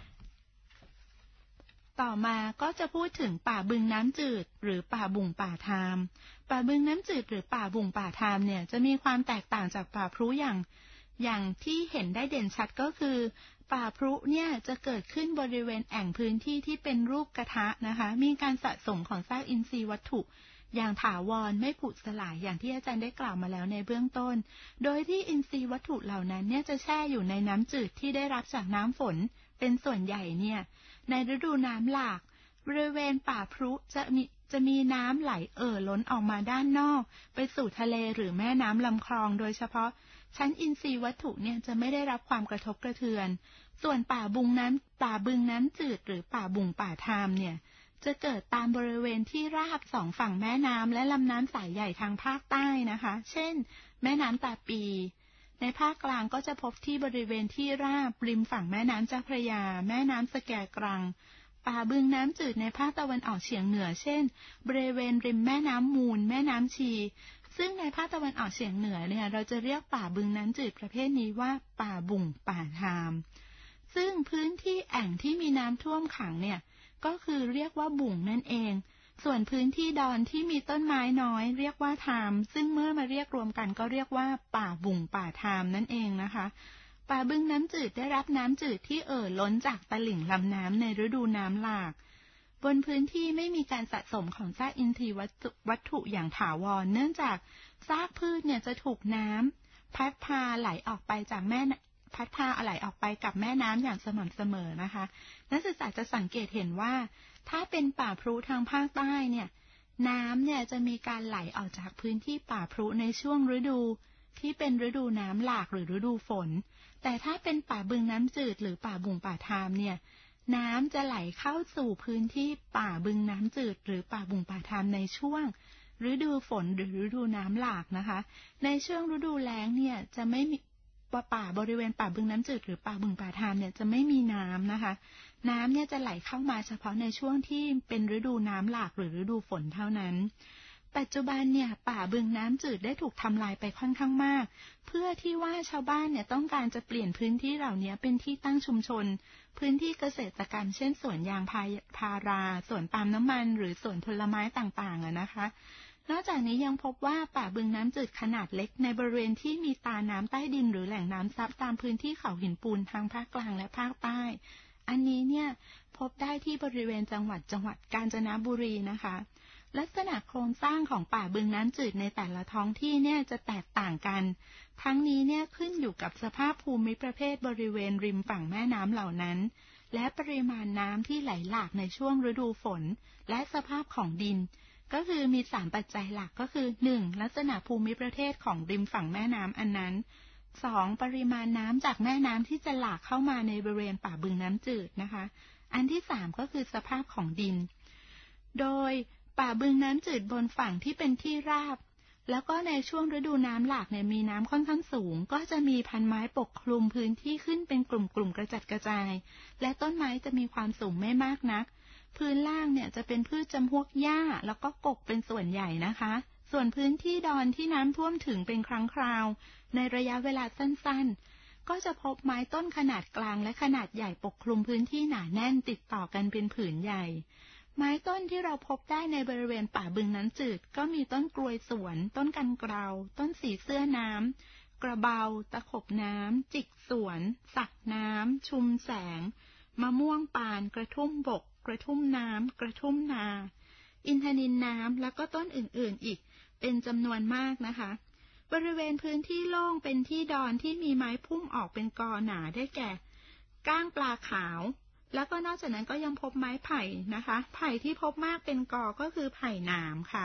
ต่อมาก็จะพูดถึงป่าบึงน้ำจืดหรือป่าบุ่งป่าทามป่าบึงน้ำจืดหรือป่าบุ่งป่าทามเนี่ยจะมีความแตกต่างจากป่าพรุอย่างอย่างที่เห็นได้เด่นชัดก็คือป่าพรุเนี่ยจะเกิดขึ้นบริเวณแอ่งพื้นที่ที่เป็นรูปกระทะนะคะมีการสะสมของซากอินทรีย์วัตถุอย่างถาวรไม่ผุสลายอย่างที่อาจารย์ได้กล่าวมาแล้วในเบื้องต้นโดยที่อินทรีย์วัตถุเหล่านั้นเนี่ยจะแช่อยู่ในน้ำจืดที่ได้รับจากน้ำฝนเป็นส่วนใหญ่เนี่ยในฤดูน้ำหลากบริเวณป่าพรุจะมีจะมีน้ำไหลเอ่อล้นออกมาด้านนอกไปสู่ทะเลหรือแม่น้ำลำคลองโดยเฉพาะชั้นอินทรีย์วัตถุเนี่ยจะไม่ได้รับความกระทบกระเทือนส่วนป่าบุงน้ำป่าบึงน้ำจืดหรือป่าบุงป่าทามเนี่ยจะเกิดตามบริเวณที่ราบสองฝั่งแม่น้ำและลำน้ำสายใหญ่ทางภาคใต้นะคะเช่นแม่น้ำตาปีในภาคกลางก็จะพบที่บริเวณที่ราบริมฝั่งแม่น้ำเจ้าพระยาแม่น้ำสแกกรังป่าบึงน้ำจืดในภาคตะวันออกเฉียงเหนือเช่นบริเวณริมแม่น้ำมูลแม่น้ำชีซึ่งในภาคตะวันออกเฉียงเหนือเนี่ยเราจะเรียกป่าบึงน้ำจืดประเภทนี้ว่าป่าบุ่งป่าทามซึ่งพื้นที่แอ่งที่มีน้ำท่วมขังเนี่ยก็คือเรียกว่าบุ่งนั่นเองส่วนพื้นที่ดอนที่มีต้นไม้น้อยเรียกว่าทามซึ่งเมื่อมาเรียกรวมกันก็เรียกว่าป่าบุ่งป่าทามนั่นเองนะคะป่าบึงน้ำจืดได้รับน้ำจืดที่เอ่อล้นจากตลิ่งลำน้ำในฤดูน้ำหลากบนพื้นที่ไม่มีการสะสมของซากอินทรีย์วัตถุอย่างถาวรเนื่องจากซากพืชเนี่ยจะถูกน้ำพัดพาไหลออกไปจากแม่พัดพาไหลออกไปกับแม่น้ำอย่างสม่ำเสมอนะคะนักศึกษาจะสังเกตเห็นว่าถ้าเป็นป่าพรุทางภาคใต้เนี่ยน้ำเนี่ยจะมีการไหลออกจากพื้นที่ป่าพรุในช่วงฤดูที่เป็นฤดูน้ำหลากหรือฤดูฝนแต่ถ้าเป็นป่าบึงน้ำจืดหรือป่าบุ่งป่าทามเนี่ยน้ำจะไหลเข้าสู่พื้นที่ป่าบึงน้ำจืดหรือป่าบุ่งป่าทามในช่วงฤดูฝนหรือฤดูน้ำหลากนะคะในช่วงฤดูแล้งเนี่ยจะไม่มีป่าบริเวณป่าบึงน้ำจืดหรือป่าบึงป่าทามเนี่ยจะไม่มีน้ำนะคะน้ำเนี่ยจะไหลเข้ามาเฉพาะในช่วงที่เป็นฤดูน้ำหลากหรือฤดูฝนเท่านั้นปัจจุบันเนี่ยป่าบึงน้ำจืดได้ถูกทำลายไปค่อนข้างมากเพื่อที่ว่าชาวบ้านเนี่ยต้องการจะเปลี่ยนพื้นที่เหล่านี้เป็นที่ตั้งชุมชนพื้นที่เกษตรกรรมเช่นสวนยางพาราสวนปาล์มน้ำมันหรือสวนผลไม้ต่างๆอะนะคะนอกจากนี้ยังพบว่าป่าบึงน้ำจืดขนาดเล็กในบริเวณที่มีตาน้ำใต้ดินหรือแหล่งน้ำซับตามพื้นที่เขาหินปูนทางภาคกลางและภาคใต้อันนี้เนี่ยพบได้ที่บริเวณจังหวัดจังหวัดกาญจนบุรีนะคะลักษณะโครงสร้างของป่าบึงน้ำจืดในแต่ละท้องที่เนี่ยจะแตกต่างกันทั้งนี้เนี่ยขึ้นอยู่กับสภาพภูมิประเภทบริเวณริมฝั่งแม่น้ำเหล่านั้นและปริมาณน้ำที่ไหลหลากในช่วงฤดูฝนและสภาพของดินก็คือมีสามปัจจัยหลักก็คือหนึ่งลักษณะภูมิประเทศของริมฝั่งแม่น้ำอันนั้นสองปริมาณน้ำจากแม่น้ำที่จะหลากเข้ามาในบริเวณป่าบึงน้ำจืดนะคะอันที่สามก็คือสภาพของดินโดยป่าบึงน้ำจืดบนฝั่งที่เป็นที่ราบแล้วก็ในช่วงฤดูน้ำหลากเนี่ยมีน้ำค่อนข้างสูงก็จะมีพันไม้ปกคลุมพื้นที่ขึ้นเป็นกลุ่มๆกระจัดกระจายและต้นไม้จะมีความสูงไม่มากนักพื้นล่างเนี่ยจะเป็นพืชจำพวกหญ้าแล้วก็กกเป็นส่วนใหญ่นะคะส่วนพื้นที่ดอนที่น้ำท่วมถึงเป็นครั้งคราวในระยะเวลาสั้นๆก็จะพบไม้ต้นขนาดกลางและขนาดใหญ่ปกคลุมพื้นที่หนาแน่นติดต่อกันเป็นผืนใหญ่ไม้ต้นที่เราพบได้ในบริเวณป่าบึงน้ำจืดก็มีต้นกลวยสวนต้นกันเกลาต้นสีเสื้อน้ำกระเบาตะขบน้ำจิกสวนสักน้ำชุมแสงมะม่วงปานกระทุ่มบกกระทุ่มน้ำกระทุ่มนาอินทนิลน้ำแล้วก็ต้นอื่นๆอีกเป็นจำนวนมากนะคะบริเวณพื้นที่โล่งเป็นที่ดอนที่มีไม้พุ่มออกเป็นกอหนาได้แก่ก้างปลาขาวแล้วก็นอกจากนั้นก็ยังพบไม้ไผ่นะคะไผ่ที่พบมากเป็นกอก็คือไผ่หนามค่ะ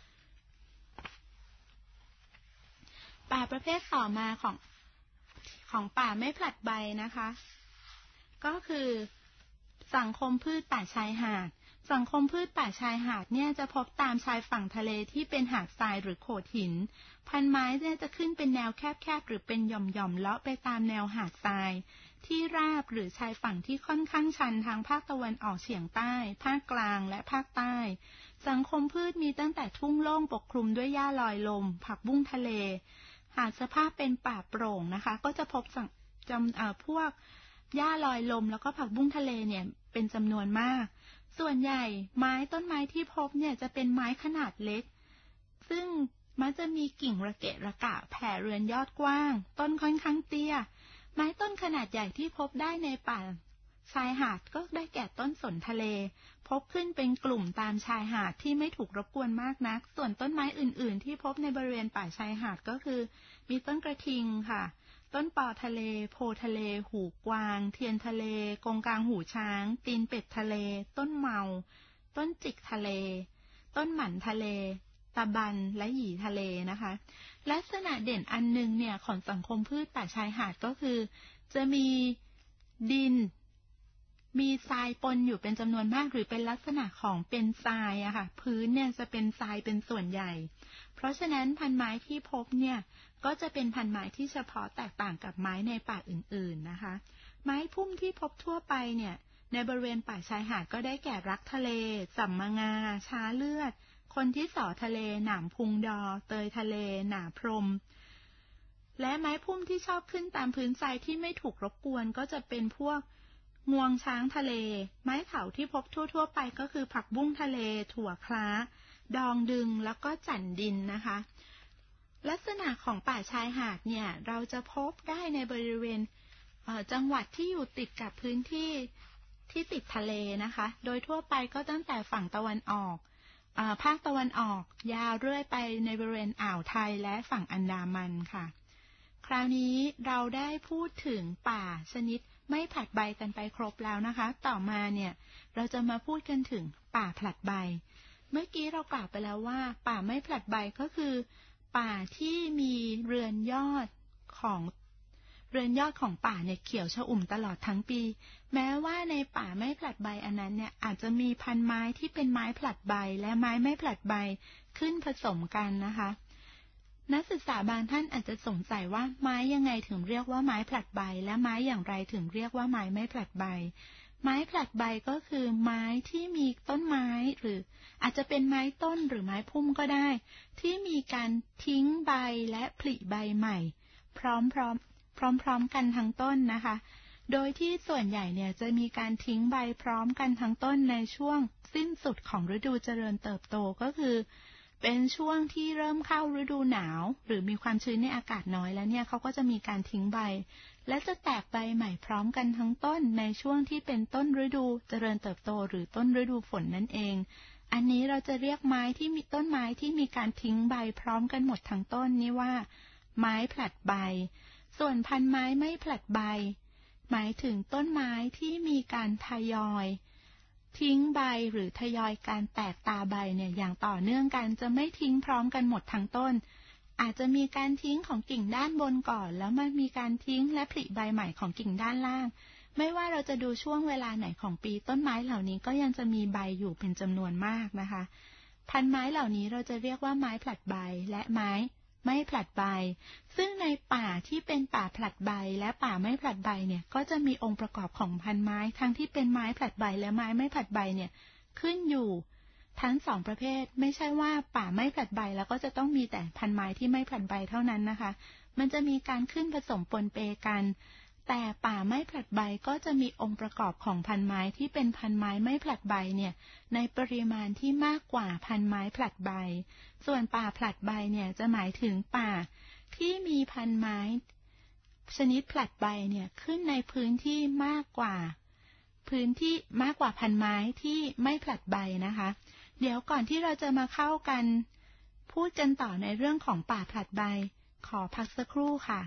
ป่าประเภทต่อมาของของป่าไม่ผลัดใบนะคะก็คือสังคมพืชป่าชายหาดสังคมพืชป่าชายหาดเนี่ยจะพบตามชายฝั่งทะเลที่เป็นหาดทรายหรือโขดหินพันไม้เนี่ยจะขึ้นเป็นแนวแคบๆหรือเป็นหย่อมๆเลาะไปตามแนวหาดทรายที่ราบหรือชายฝั่งที่ค่อนข้างชันทางภาคตะวันออกเฉียงใต้ภาคกลางและภาคใต้สังคมพืชมีตั้งแต่ทุ่งโล่งปกคลุมด้วยหญ้าลอยลมผักบุ้งทะเลหากสภาพเป็นป่าโปร่งนะคะก็จะพบจำเอ่อพวกหญ้าลอยลมแล้วก็ผักบุ้งทะเลเนี่ยเป็นจำนวนมากส่วนใหญ่ไม้ต้นไม้ที่พบเนี่ยจะเป็นไม้ขนาดเล็กซึ่งมักจะมีกิ่งระเกะระกะแผ่เรือนยอดกว้างต้นค่อนข้างเตี้ยไม้ต้นขนาดใหญ่ที่พบได้ในป่าชายหาดก็ได้แก่ต้นสนทะเลพบขึ้นเป็นกลุ่มตามชายหาดที่ไม่ถูกรบกวนมากนักส่วนต้นไม้อื่นๆที่พบในบริเวณป่าชายหาดก็คือมีต้นกระทิงค่ะต้นปอทะเลโพทะเลหูกวางเทียนทะเลกงกลางหูช้างตีนเป็ดทะเลต้นเมาต้นจิกทะเลต้นหมั่นทะเลตะบันและหยีทะเลนะคะลักษณะเด่นอันนึงเนี่ยของสังคมพืชป่าชายหาดก็คือจะมีดินมีทรายปนอยู่เป็นจำนวนมากหรือเป็นลักษณะของเป็นทรายอะค่ะพื้นเนี่ยจะเป็นทรายเป็นส่วนใหญ่เพราะฉะนั้นพันไม้ที่พบเนี่ยก็จะเป็นพันไม้ที่เฉพาะแตกต่างกับไม้ในป่าอื่นๆนะคะไม้พุ่มที่พบทั่วไปเนี่ยในบริเวณป่าชายหาดก็ได้แก่รักทะเลสัมมงาช้าเลือดคนที่สอทะเลหนามพุงดอเตยทะเลหนาพรมและไม้พุ่มที่ชอบขึ้นตามพื้นทรายที่ไม่ถูกรบกวนก็จะเป็นพวกงวงช้างทะเลไม้เถาที่พบทั่วๆไปก็คือผักบุ้งทะเลถั่วคล้าดองดึงแล้วก็จั่นดินนะคะลักษณะของป่าชายหาดเนี่ยเราจะพบได้ในบริเวณจังหวัดที่อยู่ติดกับพื้นที่ที่ติดทะเลนะคะโดยทั่วไปก็ตั้งแต่ฝั่งตะวันออกภาคตะวันออกยาวเรื่อยไปในบริเวณอ่าวไทยและฝั่งอันดามันค่ะคราวนี้เราได้พูดถึงป่าชนิดไม่ผลัดใบกันไปครบแล้วนะคะต่อมาเนี่ยเราจะมาพูดกันถึงป่าผลัดใบเมื่อกี้เรากล่าวไปแล้วว่าป่าไม่ผลัดใบก็คือป่าที่มีเรือนยอดของเรือนยอดของป่าเนี่ยเขียวชอุ่มตลอดทั้งปีแม้ว่าในป่าไม่ผลัดใบอันนั้นเนี่ยอาจจะมีพันไม้ที่เป็นไม้ผลัดใบและไม้ไม่ผลัดใบขึ้นผสมกันนะคะนักศึกษาบางท่านอาจจะสงสัยว่าไม้ยังไงถึงเรียกว่าไม้ผลัดใบและไม้อย่างไรถึงเรียกว่าไม้ไม่ผลัดใบไม้ผลัดใบก็คือไม้ที่มีต้นไม้หรืออาจจะเป็นไม้ต้นหรือไม้พุ่มก็ได้ที่มีการทิ้งใบและผลิใบใหม่พร้อมๆพร้อมๆกันทั้งต้นนะคะโดยที่ส่วนใหญ่เนี่ยจะมีการทิ้งใบพร้อมกันทั้งต้นในช่วงสิ้นสุดของฤดูเจริญเติบโตก็คือเป็นช่วงที่เริ่มเข้าฤดูหนาวหรือมีความชื้นในอากาศน้อยแล้วเนี่ยเขาก็จะมีการทิ้งใบและจะแตกใบใหม่พร้อมกันทั้งต้นในช่วงที่เป็นต้นฤดูเจริญเติบโตหรือต้นฤดูฝนนั่นเองอันนี้เราจะเรียกไม้ที่มีต้นไม้ที่มีการทิ้งใบพร้อมกันหมดทั้งต้นนี่ว่าไม้ผลัดใบส่วนพันไม้ไม่ผลัดใบหมายถึงต้นไม้ที่มีการทยอยทิ้งใบหรือทยอยการแตกตาใบเนี่ยอย่างต่อเนื่องกันจะไม่ทิ้งพร้อมกันหมดทั้งต้นอาจจะมีการทิ้งของกิ่งด้านบนก่อนแล้วมันมีการทิ้งและผลิใบใหม่ของกิ่งด้านล่างไม่ว่าเราจะดูช่วงเวลาไหนของปีต้นไม้เหล่านี้ก็ยังจะมีใบอยู่เป็นจำนวนมากนะคะพันไม้เหล่านี้เราจะเรียกว่าไม้ผลัดใบและไม้ไม่ผลัดใบซึ่งในป่าที่เป็นป่าผลัดใบและป่าไม่ผลัดใบเนี่ยก็จะมีองค์ประกอบของพันไม้ทั้งที่เป็นไม้ผลัดใบและไม้ไม่ผลัดใบเนี่ยขึ้นอยู่ทั้งสองประเภทไม่ใช่ว่าป่าไม่ผลัดใบแล้วก็จะต้องมีแต่พันไม้ที่ไม่ผลัดใบเท่านั้นนะคะมันจะมีการขึ้นผสมปนเปกันแต่ป่าไม่ผลัดใบก็จะมีองค์ประกอบของพันไม้ที่เป็นพันไม้ไม่ผลัดใบเนี่ยในปริมาณที่มากกว่าพันไม้ผลัดใบส่วนป่าผลัดใบเนี่ยจะหมายถึงป่าที่มีพันไม้ชนิดผลัดใบเนี่ยขึ้นในพื้นที่มากกว่าพื้นที่มากกว่าพันไม้ที่ไม่ผลัดใบนะคะเดี๋ยวก่อนที่เราจะมาเข้ากันพูดกันต่อในเรื่องของป่าผลัดใบขอพักสักครู่ค่ะ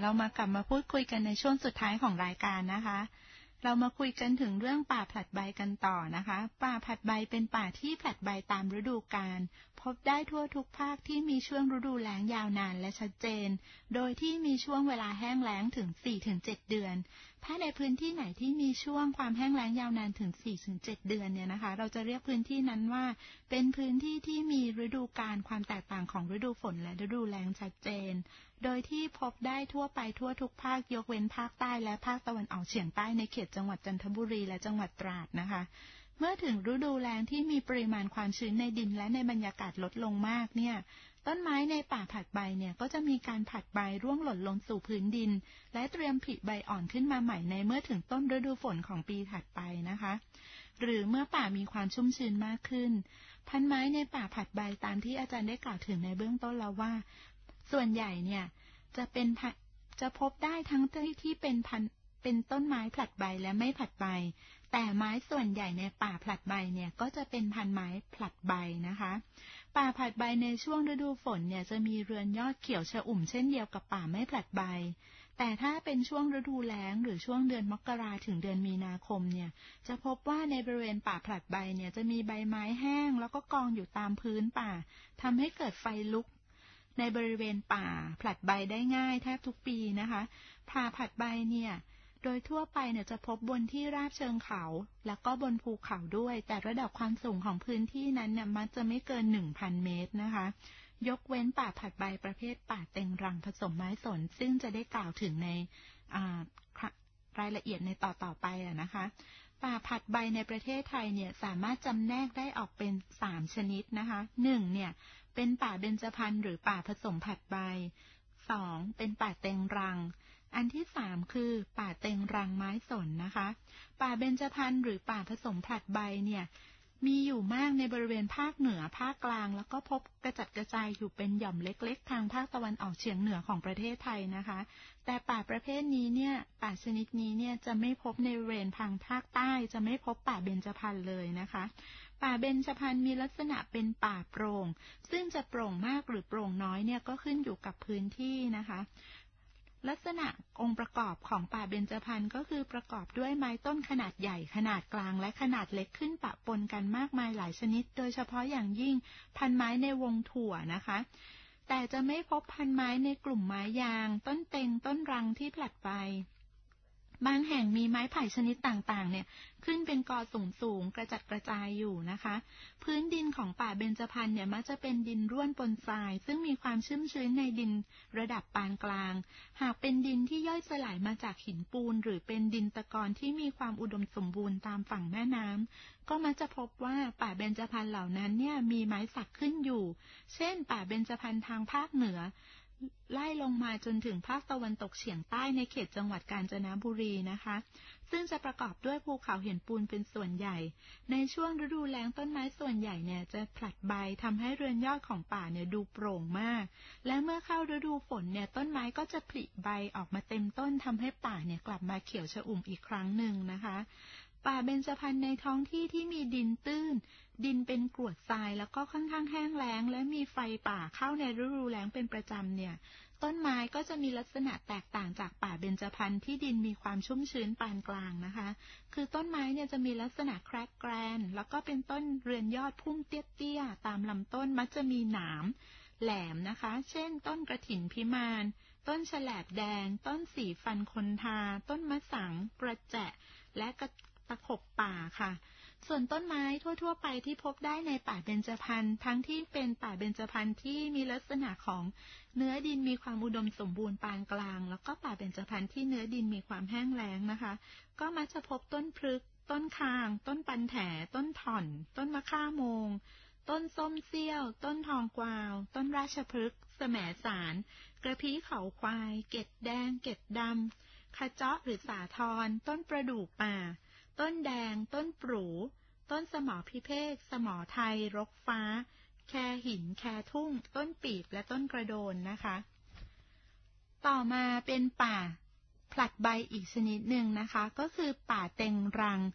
เรามากลับมาพูดคุยกันในช่วงสุดท้ายของรายการนะคะเรามาคุยกันถึงเรื่องป่าผลัดใบกันต่อนะคะป่าผลัดใบเป็นป่าที่ผลัดใบตามฤดูกาลพบได้ทั่วทุกภาคที่มีช่วงฤดูแล้งยาวนานและชัดเจนโดยที่มีช่วงเวลาแห้งแล้งถึง สี่ถึงเจ็ด เดือนถ้าในพื้นที่ไหนที่มีช่วงความแห้งแล้งยาวนานถึง สี่ถึงเจ็ด เดือนเนี่ยนะคะเราจะเรียกพื้นที่นั้นว่าเป็นพื้นที่ที่มีฤดูกาลความแตกต่างของฤดูฝนและฤดูแล้งชัดเจนโดยที่พบได้ทั่วไปทั่วทุกภาคยกเว้นภาคใต้และภาคตะวันออกเฉียงใต้ในเขตจังหวัดจันทบุรีและจังหวัดตราดนะคะเมื่อถึงฤดูแล้งที่มีปริมาณความชื้นในดินและในบรรยากาศลดลงมากเนี่ยต้นไม้ในป่าผลัดใบเนี่ยก็จะมีการผลัดใบร่วงหล่นลงสู่พื้นดินและเตรียมผลิใบอ่อนขึ้นมาใหม่ในเมื่อถึงต้นฤดูฝนของปีถัดไปนะคะหรือเมื่อป่ามีความชุ่มชื้นมากขึ้นพันไม้ในป่าผลัดใบตามที่อาจารย์ได้กล่าวถึงในเบื้องต้นแล้วว่าส่วนใหญ่เนี่ยจะเป็นจะพบได้ทั้งที่เป็นพันเป็นต้นไม้ผลัดใบและไม่ผลัดใบแต่ไม้ส่วนใหญ่ในป่าผลัดใบเนี่ยก็จะเป็นพันไม้ผลัดใบนะคะป่าผลัดใบในช่วงฤดูฝนเนี่ยจะมีเรือนยอดเขียวชอุ่มเช่นเดียวกับป่าไม่ผลัดใบแต่ถ้าเป็นช่วงฤดูแล้งหรือช่วงเดือนมกราถึงเดือนมีนาคมเนี่ยจะพบว่าในบริเวณป่าผลัดใบเนี่ยจะมีใบไม้แห้งแล้วก็กองอยู่ตามพื้นป่าทำให้เกิดไฟลุกในบริเวณป่าผลัดใบได้ง่ายแทบทุกปีนะคะป่าผลัดใบเนี่ยโดยทั่วไปเนี่ยจะพบบนที่ราบเชิงเขาแล้วก็บนภูเขาด้วยแต่ระดับความสูงของพื้นที่นั้นเนี่ยมักจะไม่เกิน หนึ่งพัน เมตรนะคะยกเว้นป่าผลัดใบประเภทป่าเต็งรังผสมไม้สนซึ่งจะได้กล่าวถึงในรายละเอียดในต่อต่อไปอะนะคะป่าผลัดใบในประเทศไทยเนี่ยสามารถจำแนกได้ออกเป็นสามชนิดนะคะหนึ่งเนี่ยเป็นป่าเบญจพรรณหรือป่าผสมผลัดใบสองเป็นป่าเต็งรังอันที่สามคือป่าเต็งรังไม้สนนะคะป่าเบญจพรรณหรือป่าผสมผลัดใบเนี่ยมีอยู่มากในบริเวณภาคเหนือภาคกลางแล้วก็พบกระจัดกระจายอยู่เป็นหย่อมเล็กๆทางภาคตะวันออกเฉียงเหนือของประเทศไทยนะคะแต่ป่าประเภทนี้เนี่ยป่าชนิดนี้เนี่ยจะไม่พบในบริเวณทางภาคใต้จะไม่พบป่าเบญจพรรณเลยนะคะป่าเบญจพรรณมีลักษณะเป็นป่าโปร่งซึ่งจะโปร่งมากหรือโปร่งน้อยเนี่ยก็ขึ้นอยู่กับพื้นที่นะคะลักษณะองค์ประกอบของป่าเบญจพรรณก็คือประกอบด้วยไม้ต้นขนาดใหญ่ขนาดกลางและขนาดเล็กขึ้นปะปนกันมากมายหลายชนิดโดยเฉพาะอย่างยิ่งพันไม้ในวงถั่วนะคะแต่จะไม่พบพันไม้ในกลุ่มไม้ยางต้นเต็งต้นรังที่ผลัดใบบางแห่งมีไม้ไผ่ชนิดต่างๆเนี่ยขึ้นเป็นกอสูงๆกระจัดกระจายอยู่นะคะพื้นดินของป่าเบญจพรรณเนี่ยมักจะเป็นดินร่วนปนทรายซึ่งมีความชุ่มชื้นในดินระดับปานกลางหากเป็นดินที่ย่อยสลายมาจากหินปูนหรือเป็นดินตะกอนที่มีความอุดมสมบูรณ์ตามฝั่งแม่น้ำก็มักจะพบว่าป่าเบญจพรรณเหล่านั้นเนี่ยมีไม้สักขึ้นอยู่เช่นป่าเบญจพรรณทางภาคเหนือไล่ลงมาจนถึงภาคตะวันตกเฉียงใต้ในเขตจังหวัดกาญจนบุรีนะคะซึ่งจะประกอบด้วยภูเขาหินปูนเป็นส่วนใหญ่ในช่วงฤดูแล้งต้นไม้ส่วนใหญ่เนี่ยจะผลัดใบทำให้เรือนยอดของป่าเนี่ยดูโปร่งมากและเมื่อเข้าฤดูฝนเนี่ยต้นไม้ก็จะผลิใบออกมาเต็มต้นทำให้ป่าเนี่ยกลับมาเขียวชอุ่มอีกครั้งหนึ่งนะคะป่าเบญจพรรณในท้องที่ที่มีดินตื้นดินเป็นกรวดทรายแล้วก็ค่อนข้างแห้งแล้งและมีไฟป่าเข้าในฤดูแล้งเป็นประจำเนี่ยต้นไม้ก็จะมีลักษณะแตกต่างจากป่าเบญจพรรณที่ดินมีความชุ่มชื้นปานกลางนะคะคือต้นไม้เนี่ยจะมีลักษณะแครกแกรนแล้วก็เป็นต้นเรือนยอดพุ่มเตี้ยๆตามลำต้นมักจะมีหนามแหลมนะคะเช่นต้นกระถินพิมานต้นแฉลบแดงต้นสีฟันคนทาต้นมะสังประแจะและกระตะขบป่าค่ะส่วนต้นไม้ทั่วๆไปที่พบได้ในป่าเบญจพรรณทั้งที่เป็นป่าเบญจพรรณที่มีลักษณะของเนื้อดินมีความอุดมสมบูรณ์ปานกลางแล้วก็ป่าเบญจพรรณที่เนื้อดินมีความแห้งแล้งนะคะก็มักจะพบต้นพฤกษ์ต้นคางต้นปันแถต้นถ่อนต้นมะข่าโมงต้นส้มเสี้ยวต้นทองกวาวต้นราชพฤกษ์แสมสารกระพี้เขาควายเกล็ดแดงเกล็ดดำขะเจาะหรือสาทรต้นประดู่ป่าต้นแดงต้นปรูต้นสมอพิเภกสมอไทยรกฟ้าแคหินแคทุ่งต้นปีบและต้นกระโดนนะคะต่อมาเป็นป่าผลัดใบอีกชนิดหนึ่งนะคะก็คือป่าเต็งรัง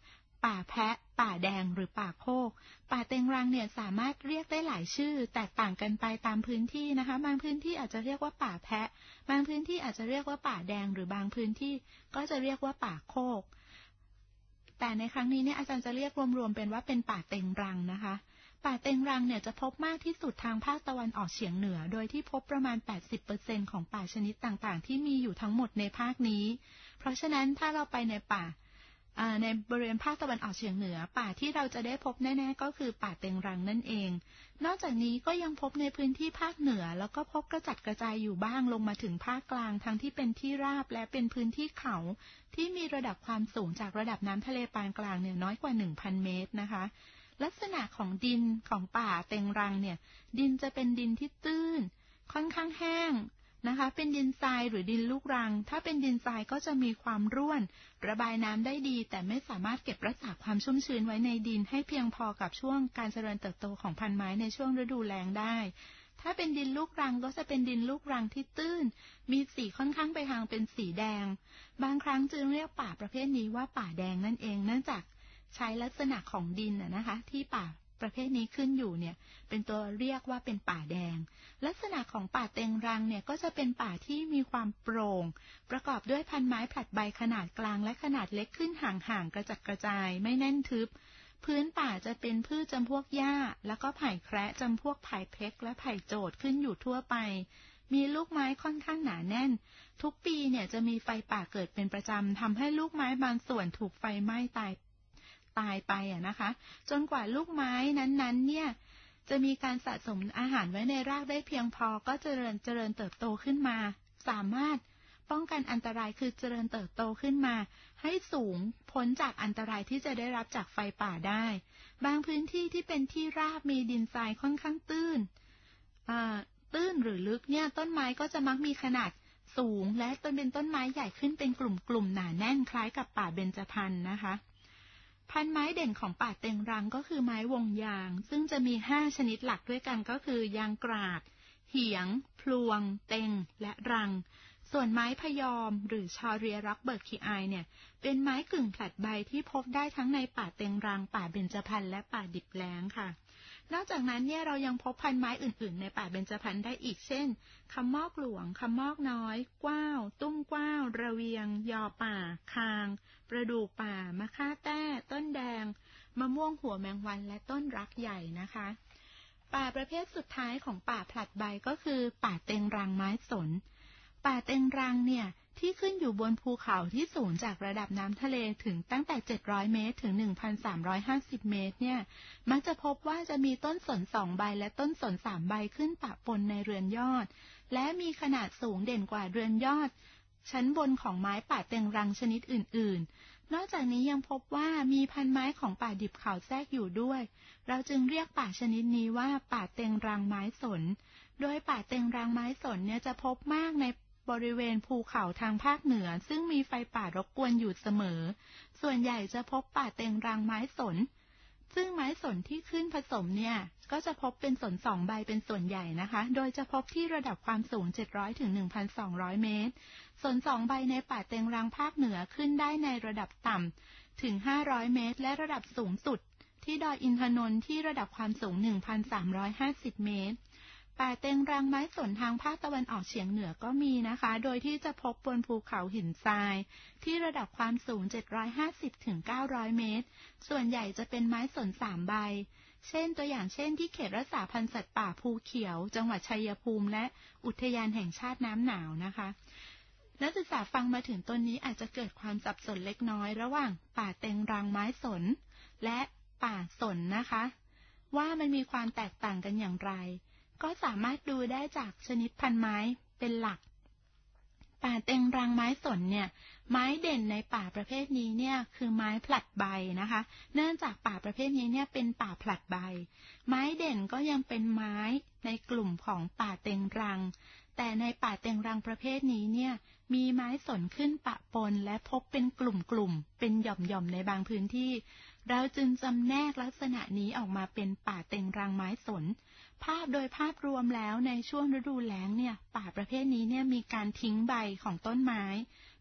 ป่าแพะป่าแดงหรือป่าโคกป่าเต็งรังเนี่ยสามารถเรียกได้หลายชื่อแตกต่างกันไปตามพื้นที่นะคะบางพื้นที่อาจจะเรียกว่าป่าแพะบางพื้นที่อาจจะเรียกว่าป่าแดงหรือบางพื้นที่ก็จะเรียกว่าป่าโคกแต่ในครั้งนี้เนี่ยอาจารย์จะเรียกรวมๆเป็นว่าเป็นป่าเต็งรังนะคะป่าเต็งรังเนี่ยจะพบมากที่สุดทางภาคตะวันออกเฉียงเหนือโดยที่พบประมาณ แปดสิบเปอร์เซ็นต์ ของป่าชนิดต่างๆที่มีอยู่ทั้งหมดในภาคนี้เพราะฉะนั้นถ้าเราไปในป่าในบริเวณภาคตะวันออกเฉียงเหนือป่าที่เราจะได้พบแน่ๆก็คือป่าเต็งรังนั่นเองนอกจากนี้ก็ยังพบในพื้นที่ภาคเหนือแล้วก็พบกระจัดกระจายอยู่บ้างลงมาถึงภาคกลางทั้งที่เป็นที่ราบและเป็นพื้นที่เขาที่มีระดับความสูงจากระดับน้ำทะเลปานกลางเนี่ยน้อยกว่า หนึ่งพัน เมตรนะคะลักษณะของดินของป่าเต็งรังเนี่ยดินจะเป็นดินที่ตื้นค่อนข้างแห้งนะคะเป็นดินทรายหรือดินลูกรังถ้าเป็นดินทรายก็จะมีความร่วนระบายน้ำได้ดีแต่ไม่สามารถเก็บรักษาความชุ่มชื้นไว้ในดินให้เพียงพอกับช่วงการเจริญเติบโตของพันธุ์ไม้ในช่วงฤดูแล้งได้ถ้าเป็นดินลูกรังก็จะเป็นดินลูกรังที่ตื้นมีสีค่อนข้างไปทางเป็นสีแดงบางครั้งจึงเรียกป่าประเภทนี้ว่าป่าแดงนั่นเองเนื่องจากใช้ลักษณะของดินนะคะที่ป่าประเภทนี้ขึ้นอยู่เนี่ยเป็นตัวเรียกว่าเป็นป่าแดงลักษณะของป่าเต็งรังเนี่ยก็จะเป็นป่าที่มีความโปร่งประกอบด้วยพันไม้ผลัดใบขนาดกลางและขนาดเล็กขึ้นห่างๆกระจัดกระจายไม่แน่นทึบพื้นป่าจะเป็นพืชจำพวกหญ้าแล้วก็ไผ่แคระจำพวกไผ่เพล็กและไผ่โจดขึ้นอยู่ทั่วไปมีลูกไม้ค่อนข้างหนาแน่นทุกปีเนี่ยจะมีไฟป่าเกิดเป็นประจำทำให้ลูกไม้บางส่วนถูกไฟไหม้ตายตายไปอ่ะนะคะจนกว่าลูกไม้นั้นๆเนี่ยจะมีการสะสมอาหารไว้ในรากได้เพียงพอก็เจริญเจริญเติบโตขึ้นมาสามารถป้องกันอันตรายคือเจริญเติบโตขึ้นมาให้สูงพ้นจากอันตรายที่จะได้รับจากไฟป่าได้บางพื้นที่ที่เป็นที่ราบมีดินทรายค่อนข้างตื้นอ่าตื้นหรือลึกเนี่ยต้นไม้ก็จะมักมีขนาดสูงและต้นเป็นต้นไม้ใหญ่ขึ้นเป็นกลุ่มๆหนาแน่นคล้ายกับป่าเบญจพรรณนะคะพันไม้เด่นของป่าเต็งรังก็คือไม้วงยางซึ่งจะมีห้าชนิดหลักด้วยกันก็คือยางกราดเหียงพลวงเต็งและรังส่วนไม้พยอมหรือชอเรียร็อกเบิร์กคีไอเนี่ยเป็นไม้กึ่งผลัดใบที่พบได้ทั้งในป่าเต็งรังป่าเบญจพรรณและป่าดิบแล้งค่ะนอกจากนั้นเนี่ยเรายังพบพันไม้อื่นๆในป่าเบญจพรรณได้อีกเช่นคำมอกหลวงคำมอกน้อยกว้าวตุ้มกว้าวระเวียงยอป่าคางประดู่ป่ามะค่าแต้ต้นแดงมะม่วงหัวแมงวันและต้นรักใหญ่นะคะป่าประเภทสุดท้ายของป่าผลัดใบก็คือป่าเต็งรังไม้สนป่าเต็งรังเนี่ยที่ขึ้นอยู่บนภูเขาที่สูงจากระดับน้ำทะเลถึงตั้งแต่เจ็ดร้อยเมตรถึง หนึ่งพันสามร้อยห้าสิบ เมตรเนี่ยมักจะพบว่าจะมีต้นสนสองใบและต้นสนสามใบขึ้นปะปนในเรือนยอดและมีขนาดสูงเด่นกว่าเรือนยอดชั้นบนของไม้ป่าเต็งรังชนิดอื่นๆนอกจากนี้ยังพบว่ามีพันไม้ของป่าดิบเขาแทรกอยู่ด้วยเราจึงเรียกป่าชนิดนี้ว่าป่าเต็งรังไม้สนโดยป่าเต็งรังไม้สนเนี่ยจะพบมากในบริเวณภูเขาทางภาคเหนือซึ่งมีไฟป่ารบกวนอยู่เสมอส่วนใหญ่จะพบป่าเต็งรังไม้สนซึ่งไม้สนที่ขึ้นผสมเนี่ยก็จะพบเป็นสนสองใบเป็นส่วนใหญ่นะคะโดยจะพบที่ระดับความสูงเจ็ดร้อยถึง หนึ่งพันสองร้อย เมตรสนสองใบในป่าเต็งรังภาคเหนือขึ้นได้ในระดับต่ำถึงห้าร้อยเมตรและระดับสูงสุดที่ดอยอินทนนท์ที่ระดับความสูง หนึ่งพันสามร้อยห้าสิบ เมตรป่าเต็งรังไม้สนทางภาคตะวันออกเฉียงเหนือก็มีนะคะโดยที่จะพบบนภูเขาหินทรายที่ระดับความสูงเจ็ดร้อยห้าสิบถึงเก้าร้อยเมตรส่วนใหญ่จะเป็นไม้สนสามใบเช่นตัวอย่างเช่นที่เขตรักษาพันธุ์สัตว์ป่าภูเขียวจังหวัดชัยภูมิและอุทยานแห่งชาติน้ำหนาวนะคะนักศึกษาฟังมาถึงต้นนี้อาจจะเกิดความสับสนเล็กน้อยระหว่างป่าเต็งรังไม้สนและป่าสนนะคะว่ามันมีความแตกต่างกันอย่างไรก็สามารถดูได้จากชนิดพันไม้เป็นหลักป่าเต็งรังไม้สนเนี่ยไม้เด่นในป่าประเภทนี้เนี่ยคือไม้ผลัดใบนะคะเนื่องจากป่าประเภทนี้เนี่ยเป็นป่าผลัดใบไม้เด่นก็ยังเป็นไม้ในกลุ่มของป่าเต็งรังแต่ในป่าเต็งรังประเภทนี้เนี่ยมีไม้สนขึ้นปะปนและพบเป็นกลุ่มๆเป็นหย่อมๆในบางพื้นที่เราจึงจำแนกลักษณะนี้ออกมาเป็นป่าเต็งรังไม้สนภาพโดยภาพรวมแล้วในช่วงฤดูแล้งเนี่ยป่าประเภทนี้เนี่ยมีการทิ้งใบของต้นไม้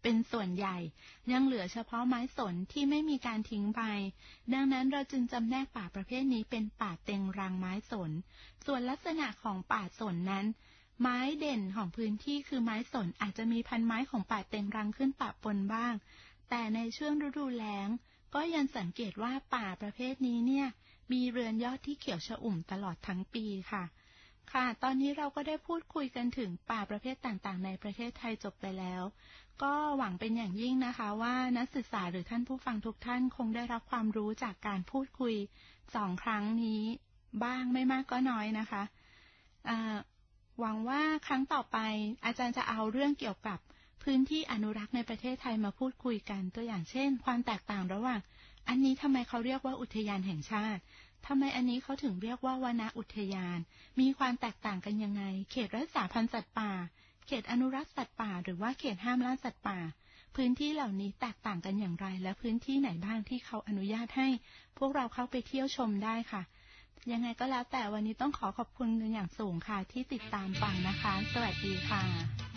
เป็นส่วนใหญ่ยังเหลือเฉพาะไม้สนที่ไม่มีการทิ้งไปดังนั้นเราจึงจำแนกป่าประเภทนี้เป็นป่าเต็งรังไม้สนส่วนลักษณะของป่าสนนั้นไม้เด่นของพื้นที่คือไม้สนอาจจะมีพันไม้ของป่าเต็งรังขึ้นปะปนบ้างแต่ในช่วงฤดูแล้งก็ยังสังเกตว่าป่าประเภทนี้เนี่ยมีเรือนยอดที่เขียวชอุ่มตลอดทั้งปีค่ะค่ะตอนนี้เราก็ได้พูดคุยกันถึงป่าประเภทต่างๆในประเทศไทยจบไปแล้วก็หวังเป็นอย่างยิ่งนะคะว่านักศึกษาหรือท่านผู้ฟังทุกท่านคงได้รับความรู้จากการพูดคุยสองครั้งนี้บ้างไม่มากก็น้อยนะคะอ่าหวังว่าครั้งต่อไปอาจารย์จะเอาเรื่องเกี่ยวกับพื้นที่อนุรักษ์ในประเทศไทยมาพูดคุยกันตัวอย่างเช่นความแตกต่างระหว่างอันนี้ทำไมเขาเรียกว่าอุทยานแห่งชาติทำไมอันนี้เขาถึงเรียกว่าวนอุทยานมีความแตกต่างกันยังไงเขตรักษาพันธุ์สัตว์ป่าเขตอนุรักษ์สัตว์ป่าหรือว่าเขตห้ามล่าสัตว์ป่าพื้นที่เหล่านี้แตกต่างกันอย่างไรและพื้นที่ไหนบ้างที่เขาอนุญาตให้พวกเราเข้าไปเที่ยวชมได้ค่ะยังไงก็แล้วแต่วันนี้ต้องขอขอบคุณเป็นอย่างสูงค่ะที่ติดตามฟังนะคะสวัสดีค่ะ